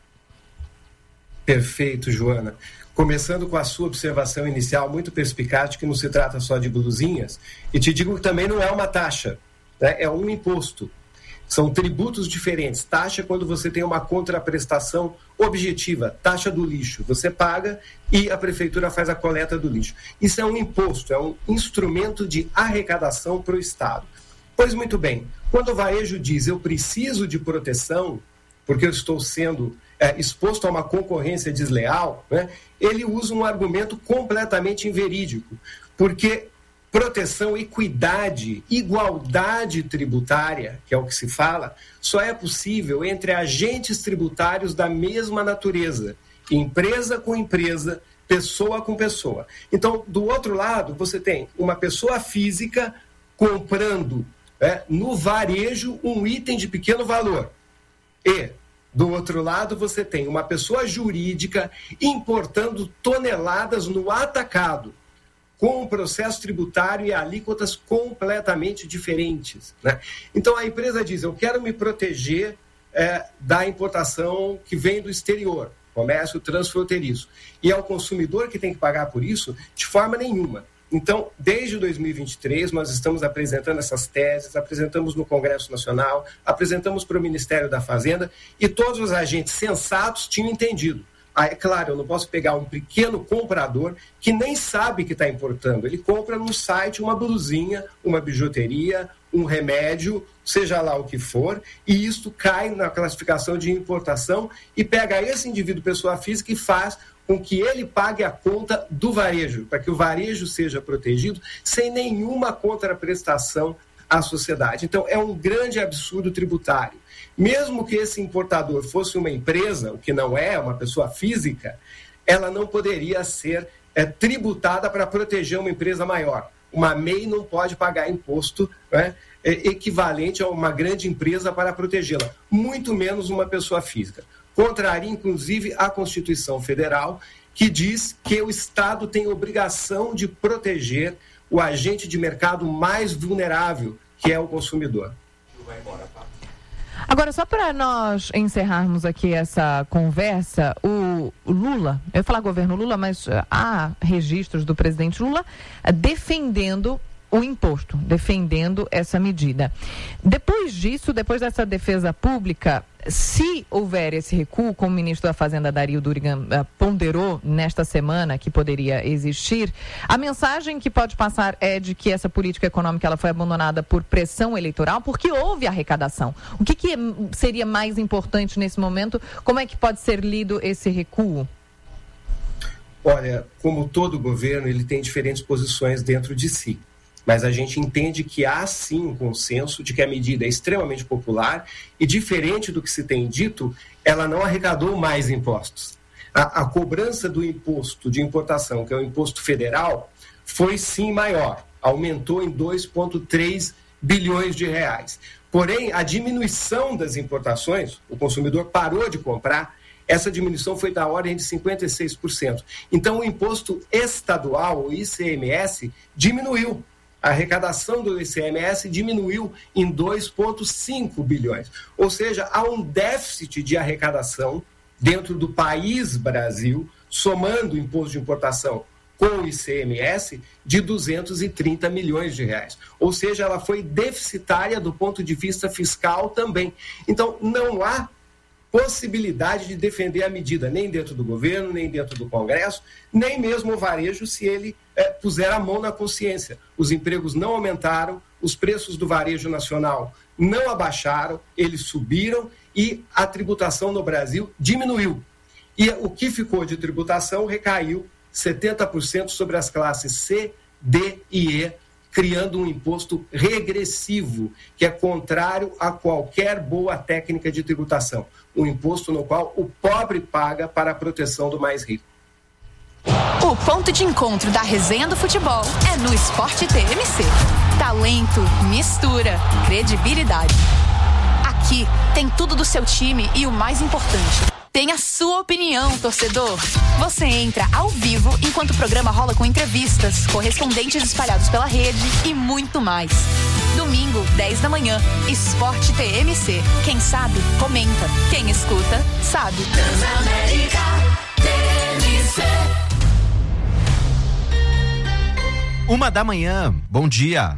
Perfeito, Joana. Começando com a sua observação inicial, muito perspicaz, que não se trata só de blusinhas, e te digo que também não é uma taxa, né? É um imposto. São tributos diferentes. Taxa é quando você tem uma contraprestação objetiva, taxa do lixo. Você paga e a prefeitura faz a coleta do lixo. Isso é um imposto, é um instrumento de arrecadação para o Estado. Pois muito bem, quando o varejo diz eu preciso de proteção, porque eu estou sendo é, exposto a uma concorrência desleal, né, ele usa um argumento completamente inverídico, porque proteção, equidade, igualdade tributária, que é o que se fala, só é possível entre agentes tributários da mesma natureza, empresa com empresa, pessoa com pessoa. Então, do outro lado, você tem uma pessoa física comprando é, no varejo um item de pequeno valor e, do outro lado, você tem uma pessoa jurídica importando toneladas no atacado, com um processo tributário e alíquotas completamente diferentes, né? Então, a empresa diz, eu quero me proteger é, da importação que vem do exterior. comércio transfronteiriço. E é o consumidor que tem que pagar por isso? De forma nenhuma. Então, desde dois mil e vinte e três, nós estamos apresentando essas teses, apresentamos no Congresso Nacional, apresentamos para o Ministério da Fazenda, e todos os agentes sensatos tinham entendido. Ah, é claro, eu não posso pegar um pequeno comprador que nem sabe que está importando. Ele compra no site uma blusinha, uma bijuteria, um remédio, seja lá o que for, e isto cai na classificação de importação e pega esse indivíduo, pessoa física, e faz com que ele pague a conta do varejo, para que o varejo seja protegido sem nenhuma contraprestação à sociedade. Então, é um grande absurdo tributário. Mesmo que esse importador fosse uma empresa, o que não é, uma pessoa física, ela não poderia ser é, tributada para proteger uma empresa maior. Uma M E I não pode pagar imposto, né, equivalente a uma grande empresa para protegê-la, muito menos uma pessoa física. Contraria, inclusive, a Constituição Federal, que diz que o Estado tem obrigação de proteger o agente de mercado mais vulnerável, que é o consumidor. Agora, só para nós encerrarmos aqui essa conversa, o Lula, eu ia falar governo Lula, mas há registros do presidente Lula defendendo o imposto, defendendo essa medida. Depois disso, depois dessa defesa pública, se houver esse recuo, como o ministro da Fazenda, Dario Durigan, uh, ponderou nesta semana que poderia existir, a mensagem que pode passar é de que essa política econômica ela foi abandonada por pressão eleitoral, porque houve arrecadação. O que, que seria mais importante nesse momento? Como é que pode ser lido esse recuo? Olha, como todo governo, ele tem diferentes posições dentro de si. Mas a gente entende que há sim um consenso de que a medida é extremamente popular e, diferente do que se tem dito, ela não arrecadou mais impostos. A, a cobrança do imposto de importação, que é o imposto federal, foi sim maior, aumentou em dois vírgula três bilhões de reais. Porém, a diminuição das importações, o consumidor parou de comprar, essa diminuição foi da ordem de cinquenta e seis por cento. Então, o imposto estadual, o I C M S, diminuiu. A arrecadação do I C M S diminuiu em dois vírgula cinco bilhões. Ou seja, há um déficit de arrecadação dentro do país Brasil, somando o imposto de importação com o I C M S, de duzentos e trinta milhões de reais. Ou seja, ela foi deficitária do ponto de vista fiscal também. Então, não há possibilidade de defender a medida, nem dentro do governo, nem dentro do Congresso, nem mesmo o varejo, se ele é, puser a mão na consciência. Os empregos não aumentaram, os preços do varejo nacional não abaixaram, eles subiram e a tributação no Brasil diminuiu. E o que ficou de tributação recaiu setenta por cento sobre as classes C, D e E, criando um imposto regressivo, que é contrário a qualquer boa técnica de tributação. Um imposto no qual o pobre paga para a proteção do mais rico. O ponto de encontro da resenha do futebol é no Esporte T M C. Talento, mistura, credibilidade. Aqui tem tudo do seu time e o mais importante, tem a sua opinião, torcedor. Você entra ao vivo enquanto o programa rola com entrevistas, correspondentes espalhados pela rede e muito mais. Domingo, dez da manhã, Esporte T M C. Quem sabe, comenta. Quem escuta, sabe. Transamérica T M C. Uma da manhã, bom dia.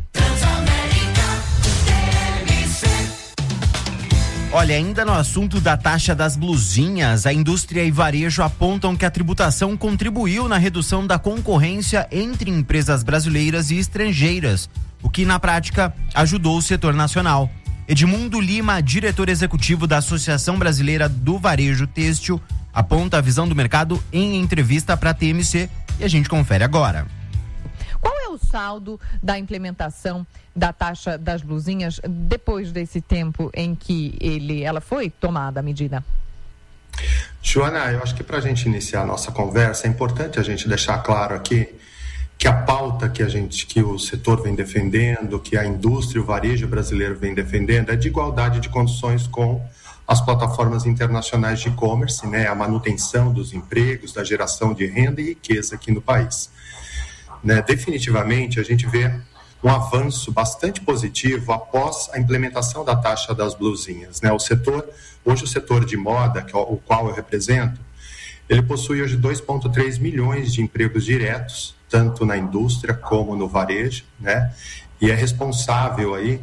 Olha, ainda no assunto da taxa das blusinhas, a indústria e varejo apontam que a tributação contribuiu na redução da concorrência entre empresas brasileiras e estrangeiras, o que na prática ajudou o setor nacional. Edmundo Lima, diretor executivo da Associação Brasileira do Varejo Têxtil, aponta a visão do mercado em entrevista para a T M C e a gente confere agora. Qual é o saldo da implementação da taxa das blusinhas depois desse tempo em que ele, ela foi tomada a medida? Joana, eu acho que para a gente iniciar a nossa conversa é importante a gente deixar claro aqui que a pauta que a gente, que o setor vem defendendo, que a indústria e o varejo brasileiro vem defendendo é de igualdade de condições com as plataformas internacionais de e-commerce, né, a manutenção dos empregos, da geração de renda e riqueza aqui no país. Né, definitivamente, a gente vê um avanço bastante positivo após a implementação da taxa das blusinhas. Né? O setor, hoje o setor de moda, que é o qual eu represento, ele possui hoje dois vírgula três milhões de empregos diretos, tanto na indústria como no varejo, né? E é responsável aí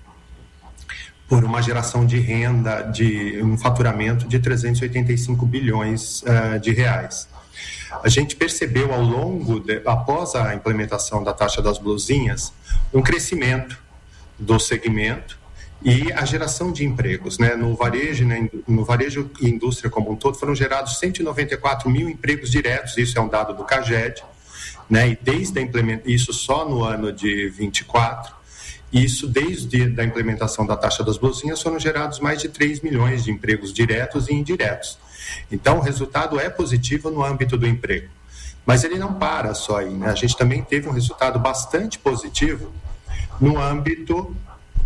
por uma geração de renda, de um faturamento de trezentos e oitenta e cinco bilhões uh, de reais. A gente percebeu ao longo, de, após a implementação da taxa das blusinhas, um crescimento do segmento e a geração de empregos, né? No varejo, né? no varejo e indústria como um todo, foram gerados cento e noventa e quatro mil empregos diretos, isso é um dado do CAGED, né? E desde a implementação, isso só no ano de vinte e quatro, isso desde a implementação da taxa das blusinhas foram gerados mais de três milhões de empregos diretos e indiretos. Então, o resultado é positivo no âmbito do emprego. Mas ele não para só aí, né? A gente também teve um resultado bastante positivo no âmbito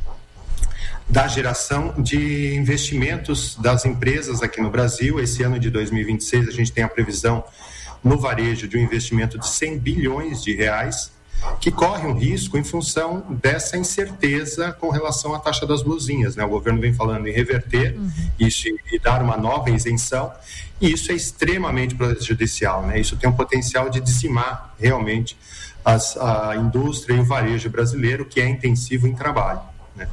da geração de investimentos das empresas aqui no Brasil. Esse ano de dois mil e vinte e seis, a gente tem a previsão no varejo de um investimento de cem bilhões de reais, que corre um risco em função dessa incerteza com relação à taxa das blusinhas, né? O governo vem falando em reverter uhum. isso e dar uma nova isenção, e isso é extremamente prejudicial, né? Isso tem um potencial de dizimar realmente as, a indústria e o varejo brasileiro, que é intensivo em trabalho, né?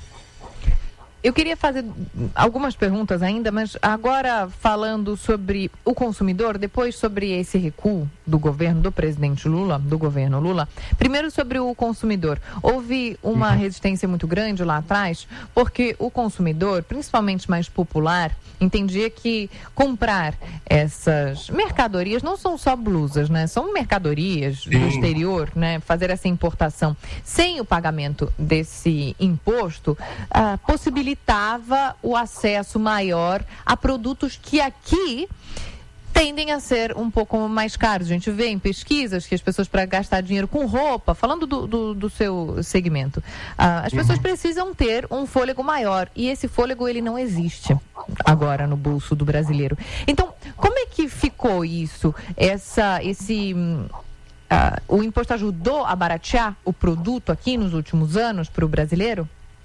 Eu queria fazer algumas perguntas ainda, mas agora falando sobre o consumidor, depois sobre esse recuo do governo, do presidente Lula, do governo Lula. Primeiro sobre o consumidor. Houve uma resistência muito grande lá atrás, porque o consumidor, principalmente mais popular, entendia que comprar essas mercadorias, não são só blusas, né? São mercadorias do exterior, né? Fazer essa importação sem o pagamento desse imposto, ah, possibilita facilitava o acesso maior a produtos que aqui tendem a ser um pouco mais caros. A gente vê em pesquisas que as pessoas, para gastar dinheiro com roupa, falando do, do, do seu segmento, uh, as pessoas uhum. precisam ter um fôlego maior, e esse fôlego ele não existe agora no bolso do brasileiro. Então, como é que ficou isso? Essa, esse... Uh, o imposto ajudou a baratear o produto aqui nos últimos anos para o brasileiro?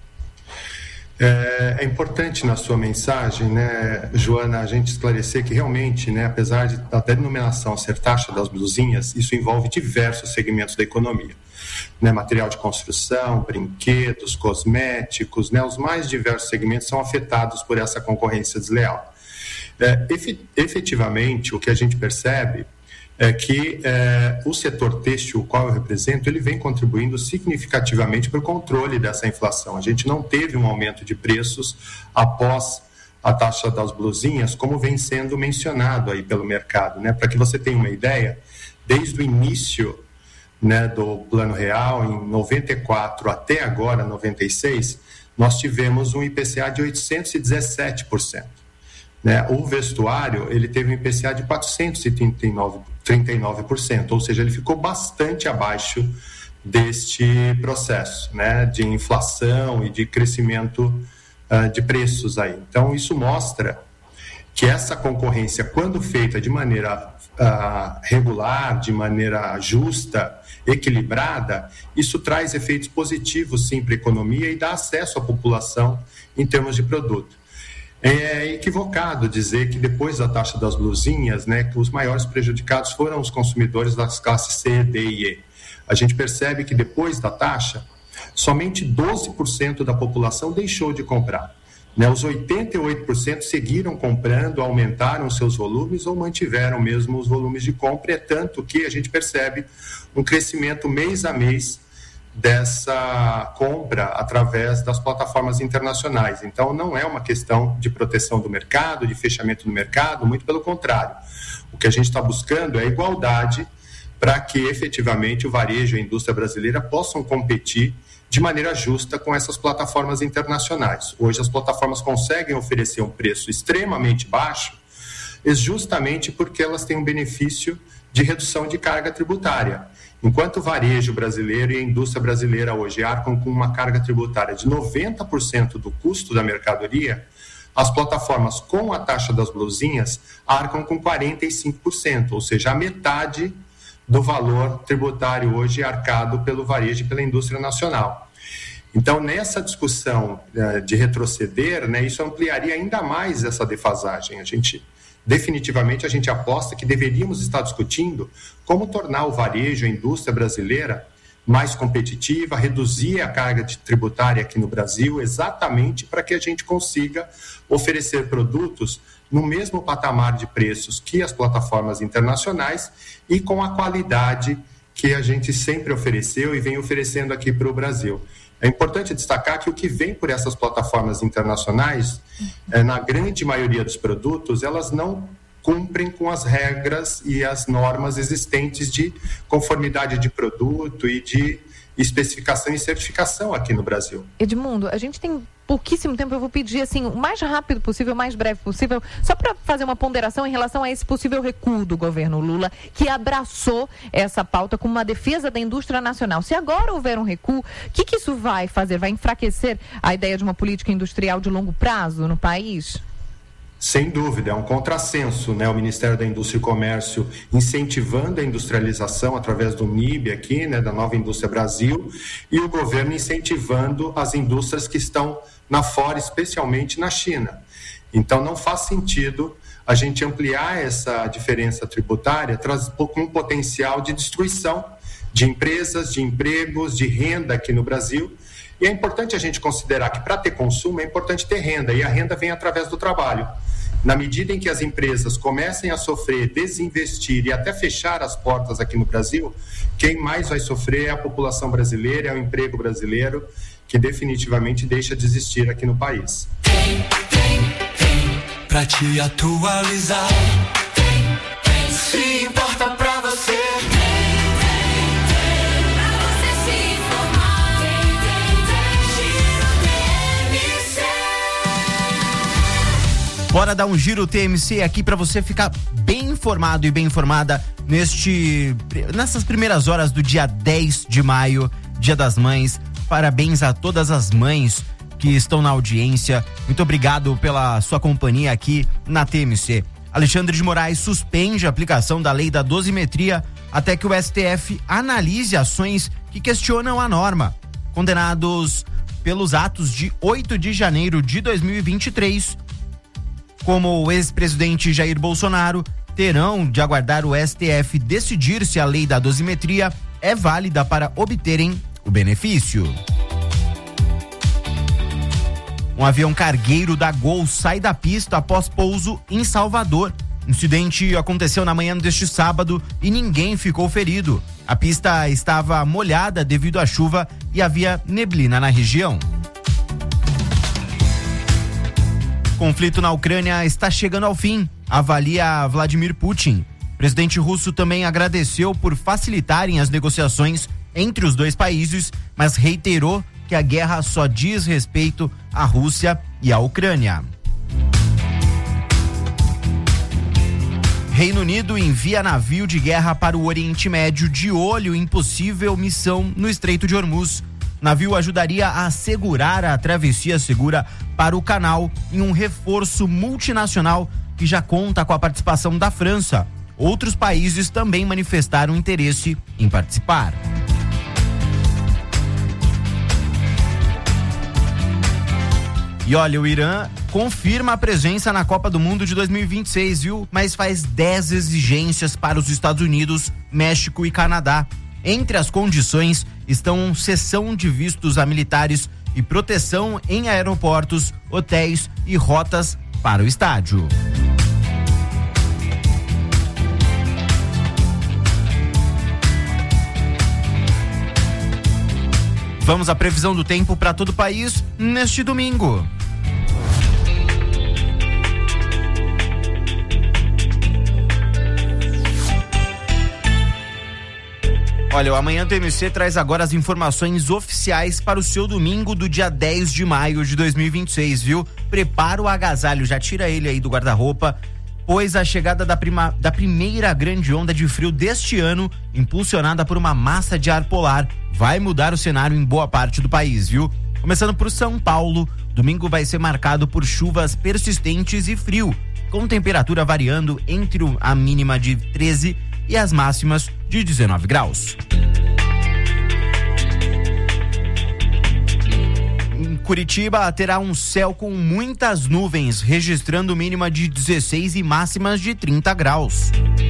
É, é importante na sua mensagem, né, Joana, a gente esclarecer que realmente, né, apesar de, da denominação ser taxa das blusinhas, isso envolve diversos segmentos da economia, né, material de construção, brinquedos, cosméticos, né, os mais diversos segmentos são afetados por essa concorrência desleal. É, efetivamente, o que a gente percebe é que é, o setor têxtil, o qual eu represento, ele vem contribuindo significativamente para o controle dessa inflação. A gente não teve um aumento de preços após a taxa das blusinhas, como vem sendo mencionado aí pelo mercado, né? Para que você tenha uma ideia, desde o início, né, do Plano Real, em noventa e quatro até agora, noventa e seis, nós tivemos um I P C A de oitocentos e dezessete por cento. Né? O vestuário, ele teve um I P C A de quatrocentos e trinta e nove por cento, ou seja, ele ficou bastante abaixo deste processo, né, de inflação e de crescimento uh, de preços aí. Então, isso mostra que essa concorrência, quando feita de maneira uh, regular, de maneira justa, equilibrada, isso traz efeitos positivos, sim, para a economia e dá acesso à população em termos de produto. É equivocado dizer que depois da taxa das blusinhas, né, que os maiores prejudicados foram os consumidores das classes C, D e E. A gente percebe que depois da taxa, somente doze por cento da população deixou de comprar. Né? Os oitenta e oito por cento seguiram comprando, aumentaram seus volumes ou mantiveram mesmo os volumes de compra. É tanto que a gente percebe um crescimento mês a mês dessa compra através das plataformas internacionais. Então, não é uma questão de proteção do mercado, de fechamento do mercado, muito pelo contrário. O que a gente está buscando é igualdade para que, efetivamente, o varejo e a indústria brasileira possam competir de maneira justa com essas plataformas internacionais. Hoje, as plataformas conseguem oferecer um preço extremamente baixo, justamente porque elas têm um benefício de redução de carga tributária. Enquanto o varejo brasileiro e a indústria brasileira hoje arcam com uma carga tributária de noventa por cento do custo da mercadoria, as plataformas com a taxa das blusinhas arcam com quarenta e cinco por cento, ou seja, a metade do valor tributário hoje arcado pelo varejo e pela indústria nacional. Então, nessa discussão uh, de retroceder, né, isso ampliaria ainda mais essa defasagem. A gente definitivamente a gente aposta que deveríamos estar discutindo como tornar o varejo, a indústria brasileira mais competitiva, reduzir a carga tributária aqui no Brasil, exatamente para que a gente consiga oferecer produtos no mesmo patamar de preços que as plataformas internacionais e com a qualidade que a gente sempre ofereceu e vem oferecendo aqui para o Brasil. É importante destacar que o que vem por essas plataformas internacionais, é, na grande maioria dos produtos, elas não cumprem com as regras e as normas existentes de conformidade de produto e de especificação e certificação aqui no Brasil. Edmundo, a gente tem pouquíssimo tempo, eu vou pedir assim, o mais rápido possível, o mais breve possível, só para fazer uma ponderação em relação a esse possível recuo do governo Lula, que abraçou essa pauta como uma defesa da indústria nacional. Se agora houver um recuo, o que, que isso vai fazer? Vai enfraquecer a ideia de uma política industrial de longo prazo no país? Sem dúvida, é um contrassenso, né? O Ministério da Indústria e Comércio incentivando a industrialização através do N I B aqui, né? Da Nova Indústria Brasil, e o governo incentivando as indústrias que estão na fora, especialmente na China. Então não faz sentido a gente ampliar essa diferença tributária com um potencial de destruição de empresas, de empregos, de renda aqui no Brasil. E é importante a gente considerar que para ter consumo é importante ter renda, e a renda vem através do trabalho. Na medida em que as empresas comecem a sofrer, desinvestir e até fechar as portas aqui no Brasil, quem mais vai sofrer é a população brasileira, é o emprego brasileiro, que definitivamente deixa de existir aqui no país. Tem, tem, tem, pra te atualizar. Tem, tem, se importa pra você. Bora dar um giro T M C aqui para você ficar bem informado e bem informada neste, nessas primeiras horas do dia dez de maio, Dia das Mães. Parabéns a todas as mães que estão na audiência. Muito obrigado pela sua companhia aqui na T M C. Alexandre de Moraes suspende a aplicação da lei da dosimetria até que o S T F analise ações que questionam a norma. Condenados pelos atos de oito de janeiro de dois mil e vinte e três, como o ex-presidente Jair Bolsonaro, terão de aguardar o S T F decidir se a lei da dosimetria é válida para obterem o benefício. Um avião cargueiro da Gol sai da pista após pouso em Salvador. O incidente aconteceu na manhã deste sábado e ninguém ficou ferido. A pista estava molhada devido à chuva e havia neblina na região. O conflito na Ucrânia está chegando ao fim, avalia Vladimir Putin. O presidente russo também agradeceu por facilitarem as negociações entre os dois países, mas reiterou que a guerra só diz respeito à Rússia e à Ucrânia. Reino Unido envia navio de guerra para o Oriente Médio de olho em possível missão no Estreito de Hormuz. O navio ajudaria a assegurar a travessia segura para o canal em um reforço multinacional que já conta com a participação da França. Outros países também manifestaram interesse em participar. E olha, o Irã confirma a presença na Copa do Mundo de dois mil e vinte e seis, viu? Mas faz dez exigências para os Estados Unidos, México e Canadá. Entre as condições estão cessão de vistos a militares e proteção em aeroportos, hotéis e rotas para o estádio. Vamos à previsão do tempo para todo o país neste domingo. Olha, o Amanhã T M C traz agora as informações oficiais para o seu domingo do dia dez de maio de dois mil e vinte e seis, viu? Prepara o agasalho, já tira ele aí do guarda-roupa, pois a chegada da, prima, da primeira grande onda de frio deste ano, impulsionada por uma massa de ar polar, vai mudar o cenário em boa parte do país, viu? Começando por São Paulo, domingo vai ser marcado por chuvas persistentes e frio, com temperatura variando entre a mínima de treze e as máximas de dezenove graus. Curitiba terá um céu com muitas nuvens, registrando mínima de dezesseis e máximas de trinta graus.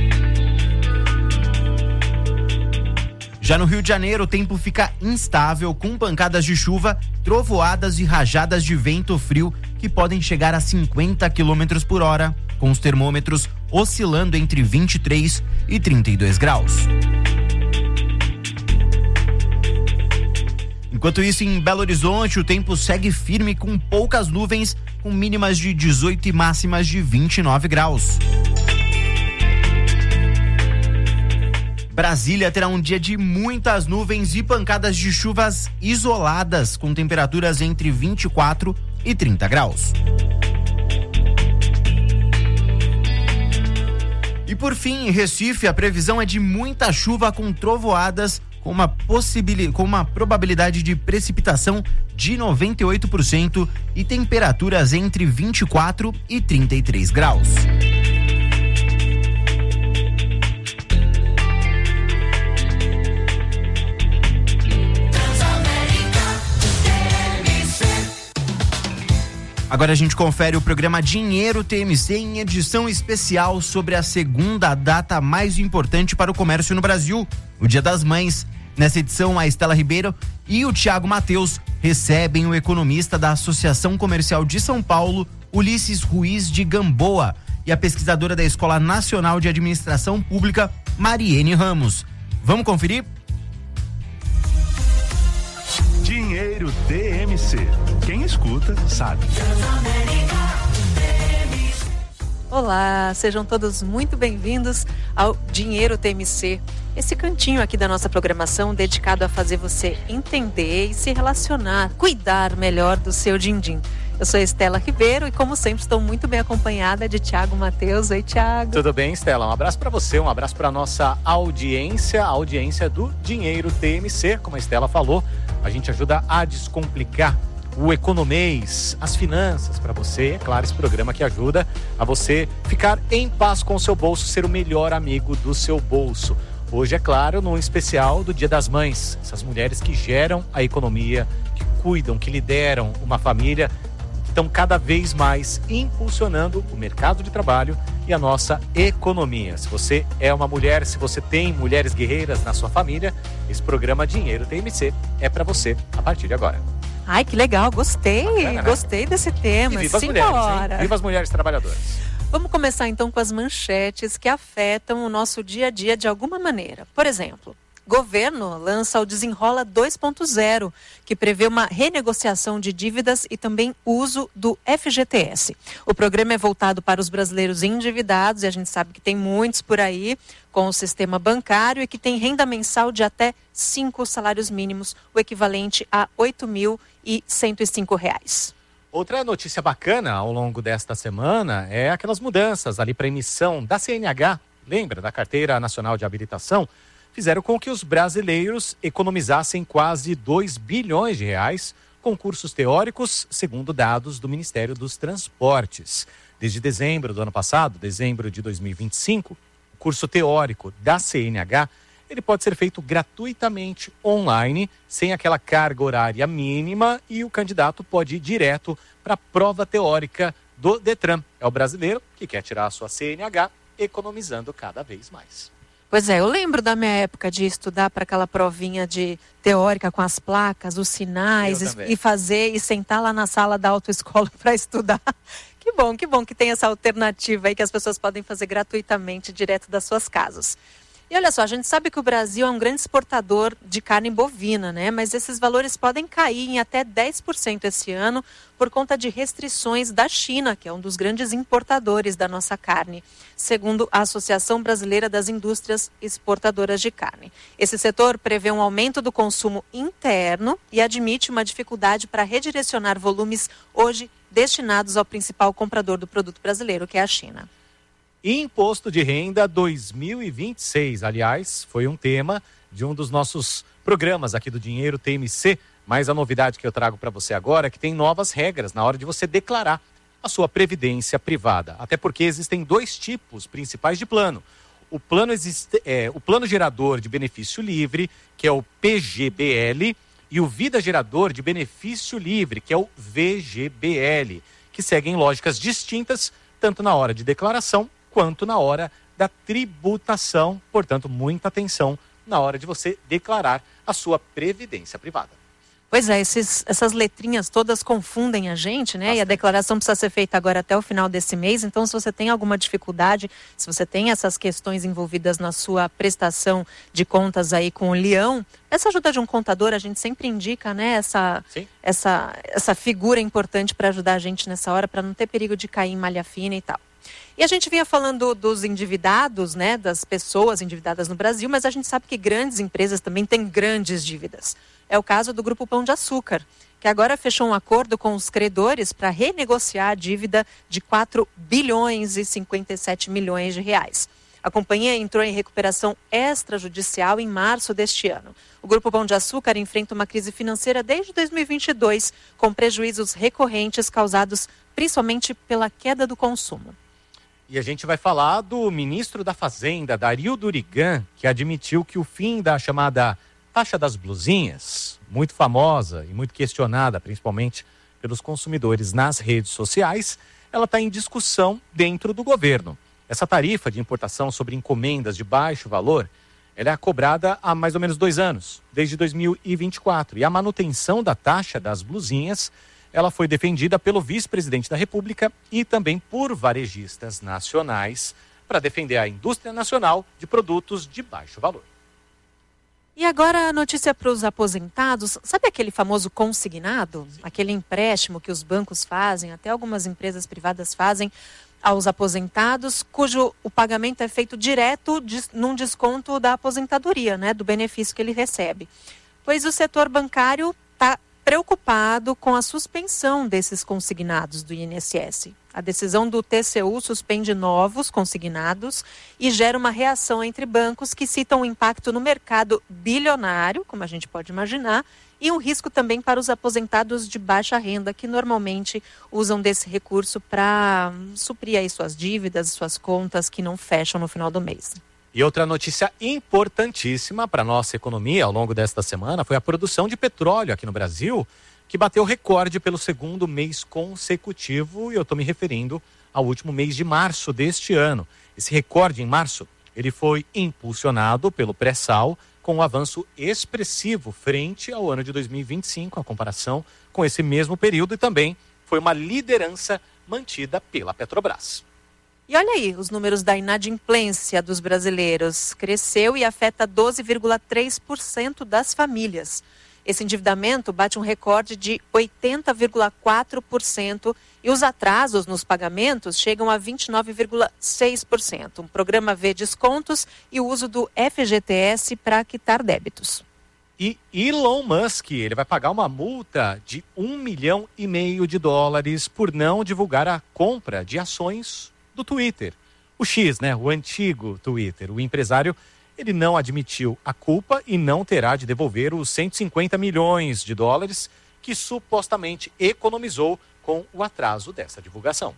Já no Rio de Janeiro, o tempo fica instável, com pancadas de chuva, trovoadas e rajadas de vento frio que podem chegar a cinquenta quilômetros por hora, com os termômetros oscilando entre vinte e três e trinta e dois graus. Enquanto isso, em Belo Horizonte, o tempo segue firme com poucas nuvens, com mínimas de dezoito e máximas de vinte e nove graus. Brasília terá um dia de muitas nuvens e pancadas de chuvas isoladas, com temperaturas entre vinte e quatro e trinta graus. E por fim, em Recife, a previsão é de muita chuva com trovoadas, com uma, possibil... com uma probabilidade de precipitação de noventa e oito por cento e temperaturas entre vinte e quatro e trinta e três graus. Agora a gente confere o programa Dinheiro T M C em edição especial sobre a segunda data mais importante para o comércio no Brasil, o Dia das Mães. Nessa edição, a Estela Ribeiro e o Thiago Mateus recebem o economista da Associação Comercial de São Paulo, Ulisses Ruiz de Gamboa, e a pesquisadora da Escola Nacional de Administração Pública, Mariene Ramos. Vamos conferir? Dinheiro T M C. Quem escuta, sabe. Olá, sejam todos muito bem-vindos ao Dinheiro T M C, esse cantinho aqui da nossa programação dedicado a fazer você entender e se relacionar, cuidar melhor do seu din-din. Eu sou a Estela Ribeiro e, como sempre, estou muito bem acompanhada de Thiago Mateus. Oi, Thiago. Tudo bem, Estela? Um abraço para você, um abraço para nossa audiência, a audiência do Dinheiro T M C. Como a Estela falou, a gente ajuda a descomplicar o economês, as finanças para você. É claro, esse programa que ajuda a você ficar em paz com o seu bolso, ser o melhor amigo do seu bolso. Hoje, é claro, num especial do Dia das Mães, essas mulheres que geram a economia, que cuidam, que lideram uma família, estão cada vez mais impulsionando o mercado de trabalho e a nossa economia. Se você é uma mulher, se você tem mulheres guerreiras na sua família, esse programa Dinheiro T M C é para você a partir de agora. Ai, que legal, gostei, Bacana, né? Gostei desse tema. E viva as mulheres, hein? Viva as mulheres trabalhadoras. Vamos começar então com as manchetes que afetam o nosso dia a dia de alguma maneira. Por exemplo, governo lança o Desenrola dois ponto zero, que prevê uma renegociação de dívidas e também uso do F G T S. O programa é voltado para os brasileiros endividados, e a gente sabe que tem muitos por aí com o sistema bancário e que tem renda mensal de até cinco salários mínimos, o equivalente a oito mil e cento e cinco reais. Outra notícia bacana ao longo desta semana é aquelas mudanças ali para emissão da C N H, lembra, da Carteira Nacional de Habilitação, fizeram com que os brasileiros economizassem quase dois bilhões de reais com cursos teóricos, segundo dados do Ministério dos Transportes. Desde dezembro do ano passado, dezembro de dois mil e vinte e cinco, o curso teórico da C N H, ele pode ser feito gratuitamente online, sem aquela carga horária mínima, e o candidato pode ir direto para a prova teórica do Detran. É o brasileiro que quer tirar a sua C N H, economizando cada vez mais. Pois é, eu lembro da minha época de estudar para aquela provinha de teórica com as placas, os sinais, e, e fazer e sentar lá na sala da autoescola para estudar. Que bom, que bom que tem essa alternativa aí que as pessoas podem fazer gratuitamente direto das suas casas. E olha só, a gente sabe que o Brasil é um grande exportador de carne bovina, né? Mas esses valores podem cair em até dez por cento esse ano por conta de restrições da China, que é um dos grandes importadores da nossa carne, segundo a Associação Brasileira das Indústrias Exportadoras de Carne. Esse setor prevê um aumento do consumo interno e admite uma dificuldade para redirecionar volumes hoje destinados ao principal comprador do produto brasileiro, que é a China. Imposto de Renda dois mil e vinte e seis, aliás, foi um tema de um dos nossos programas aqui do Dinheiro T M C, mas a novidade que eu trago para você agora é que tem novas regras na hora de você declarar a sua previdência privada, até porque existem dois tipos principais de plano. O plano, existe, é, o plano gerador de benefício livre, que é o P G B L, e o Vida Gerador de Benefício Livre, que é o V G B L, que seguem lógicas distintas, tanto na hora de declaração quanto na hora da tributação. Portanto, muita atenção na hora de você declarar a sua previdência privada. Pois é, esses, essas letrinhas todas confundem a gente, né? Bastante. E a declaração precisa ser feita agora até o final desse mês. Então, se você tem alguma dificuldade, se você tem essas questões envolvidas na sua prestação de contas aí com o Leão, essa ajuda de um contador, a gente sempre indica, né? Essa, essa, essa figura importante para ajudar a gente nessa hora, para não ter perigo de cair em malha fina e tal. E a gente vinha falando dos endividados, né, das pessoas endividadas no Brasil, mas a gente sabe que grandes empresas também têm grandes dívidas. É o caso do Grupo Pão de Açúcar, que agora fechou um acordo com os credores para renegociar a dívida de quatro bilhões e cinquenta e sete milhões de reais. A companhia entrou em recuperação extrajudicial em março deste ano. O Grupo Pão de Açúcar enfrenta uma crise financeira desde dois mil e vinte e dois, com prejuízos recorrentes causados principalmente pela queda do consumo. E a gente vai falar do ministro da Fazenda, Dario Durigan, que admitiu que o fim da chamada taxa das blusinhas, muito famosa e muito questionada, principalmente pelos consumidores nas redes sociais, ela está em discussão dentro do governo. Essa tarifa de importação sobre encomendas de baixo valor, ela é cobrada há mais ou menos dois anos, desde dois mil e vinte e quatro. E a manutenção da taxa das blusinhas, ela foi defendida pelo vice-presidente da República e também por varejistas nacionais para defender a indústria nacional de produtos de baixo valor. E agora a notícia para os aposentados. Sabe aquele famoso consignado? Sim. Aquele empréstimo que os bancos fazem, até algumas empresas privadas fazem aos aposentados, cujo o pagamento é feito direto de, num desconto da aposentadoria, né, do benefício que ele recebe. Pois o setor bancário está preocupado com a suspensão desses consignados do I N S S. A decisão do T C U suspende novos consignados e gera uma reação entre bancos que citam um impacto no mercado bilionário, como a gente pode imaginar, e um risco também para os aposentados de baixa renda, que normalmente usam desse recurso para suprir aí suas dívidas, suas contas que não fecham no final do mês. E outra notícia importantíssima para a nossa economia ao longo desta semana foi a produção de petróleo aqui no Brasil, que bateu recorde pelo segundo mês consecutivo, e eu estou me referindo ao último mês de março deste ano. Esse recorde em março, ele foi impulsionado pelo pré-sal, com um avanço expressivo frente ao ano de dois mil e vinte e cinco, a comparação com esse mesmo período, e também foi uma liderança mantida pela Petrobras. E olha aí, os números da inadimplência dos brasileiros cresceu e afeta doze vírgula três por cento das famílias. Esse endividamento bate um recorde de oitenta vírgula quatro por cento e os atrasos nos pagamentos chegam a vinte e nove vírgula seis por cento. Um programa vê descontos e o uso do F G T S para quitar débitos. E Elon Musk, ele vai pagar uma multa de um milhão e meio de dólares por não divulgar a compra de ações do Twitter. O X, né, o antigo Twitter. O empresário, ele não admitiu a culpa e não terá de devolver os cento e cinquenta milhões de dólares que supostamente economizou com o atraso dessa divulgação.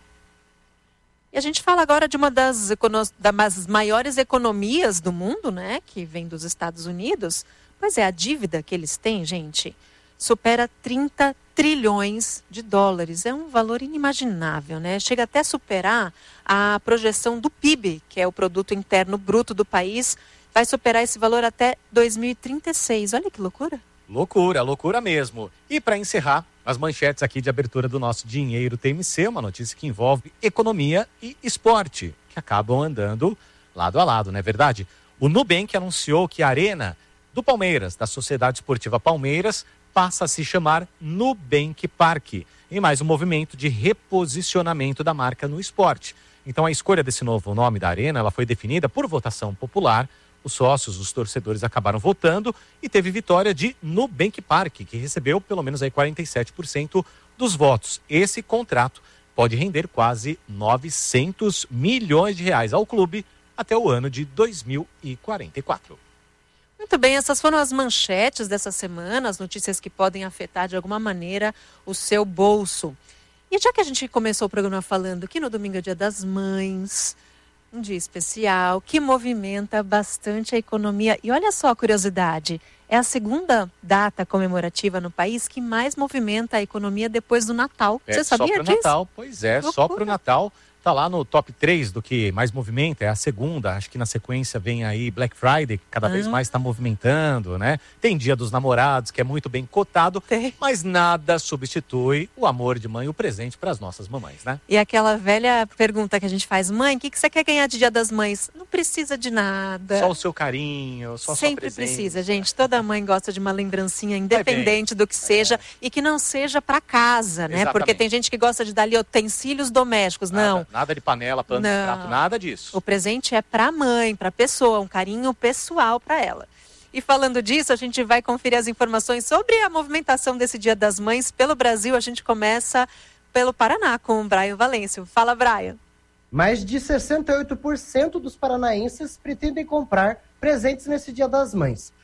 E a gente fala agora de uma das, econo- das maiores economias do mundo, né, que vem dos Estados Unidos. Pois é, a dívida que eles têm, gente, supera trinta trilhões de dólares. É um valor inimaginável, né? Chega até a superar a projeção do P I B, que é o Produto Interno Bruto do país. Vai superar esse valor até dois mil e trinta e seis. Olha que loucura. Loucura, loucura mesmo. E para encerrar, as manchetes aqui de abertura do nosso Dinheiro T M C, uma notícia que envolve economia e esporte, que acabam andando lado a lado, não é verdade? O Nubank anunciou que a arena do Palmeiras, da Sociedade Esportiva Palmeiras, passa a se chamar Nubank Park, em mais um movimento de reposicionamento da marca no esporte. Então a escolha desse novo nome da arena, ela foi definida por votação popular. Os sócios, os torcedores acabaram votando e teve vitória de Nubank Park, que recebeu pelo menos aí quarenta e sete por cento dos votos. Esse contrato pode render quase novecentos milhões de reais ao clube até o ano de dois mil e quarenta e quatro. Muito bem, essas foram as manchetes dessa semana, as notícias que podem afetar de alguma maneira o seu bolso. E já que a gente começou o programa falando que no domingo é dia das mães, um dia especial, que movimenta bastante a economia. E olha só a curiosidade, É a segunda data comemorativa no país que mais movimenta a economia depois do Natal. É, Você sabia só pro disso? Natal, pois é, Loucura. só pro Natal. Tá lá no top três do que mais movimenta, é a segunda. Acho que na sequência vem aí Black Friday, que cada ah. vez mais está movimentando, né? Tem Dia dos Namorados, que é muito bem cotado, Tem. mas nada substitui o amor de mãe e o presente para as nossas mamães, né? E aquela velha pergunta que a gente faz, mãe, o que, que você quer ganhar de Dia das Mães? Não precisa de nada. Só o seu carinho, só a sua Sempre presença. precisa, gente. Toda mãe gosta de uma lembrancinha, independente do que seja, é. e que não seja para casa, né? Exatamente. Porque tem gente que gosta de dar ali utensílios domésticos, nada, não. Nada de panela, pano de prato, nada disso. O presente é para a mãe, para a pessoa, um carinho pessoal para ela. E falando disso, a gente vai conferir as informações sobre a movimentação desse Dia das Mães pelo Brasil. A gente começa pelo Paraná com o Brian Valêncio. Fala, Brian. Mais de sessenta e oito por cento dos paranaenses pretendem comprar presentes nesse Dia das Mães.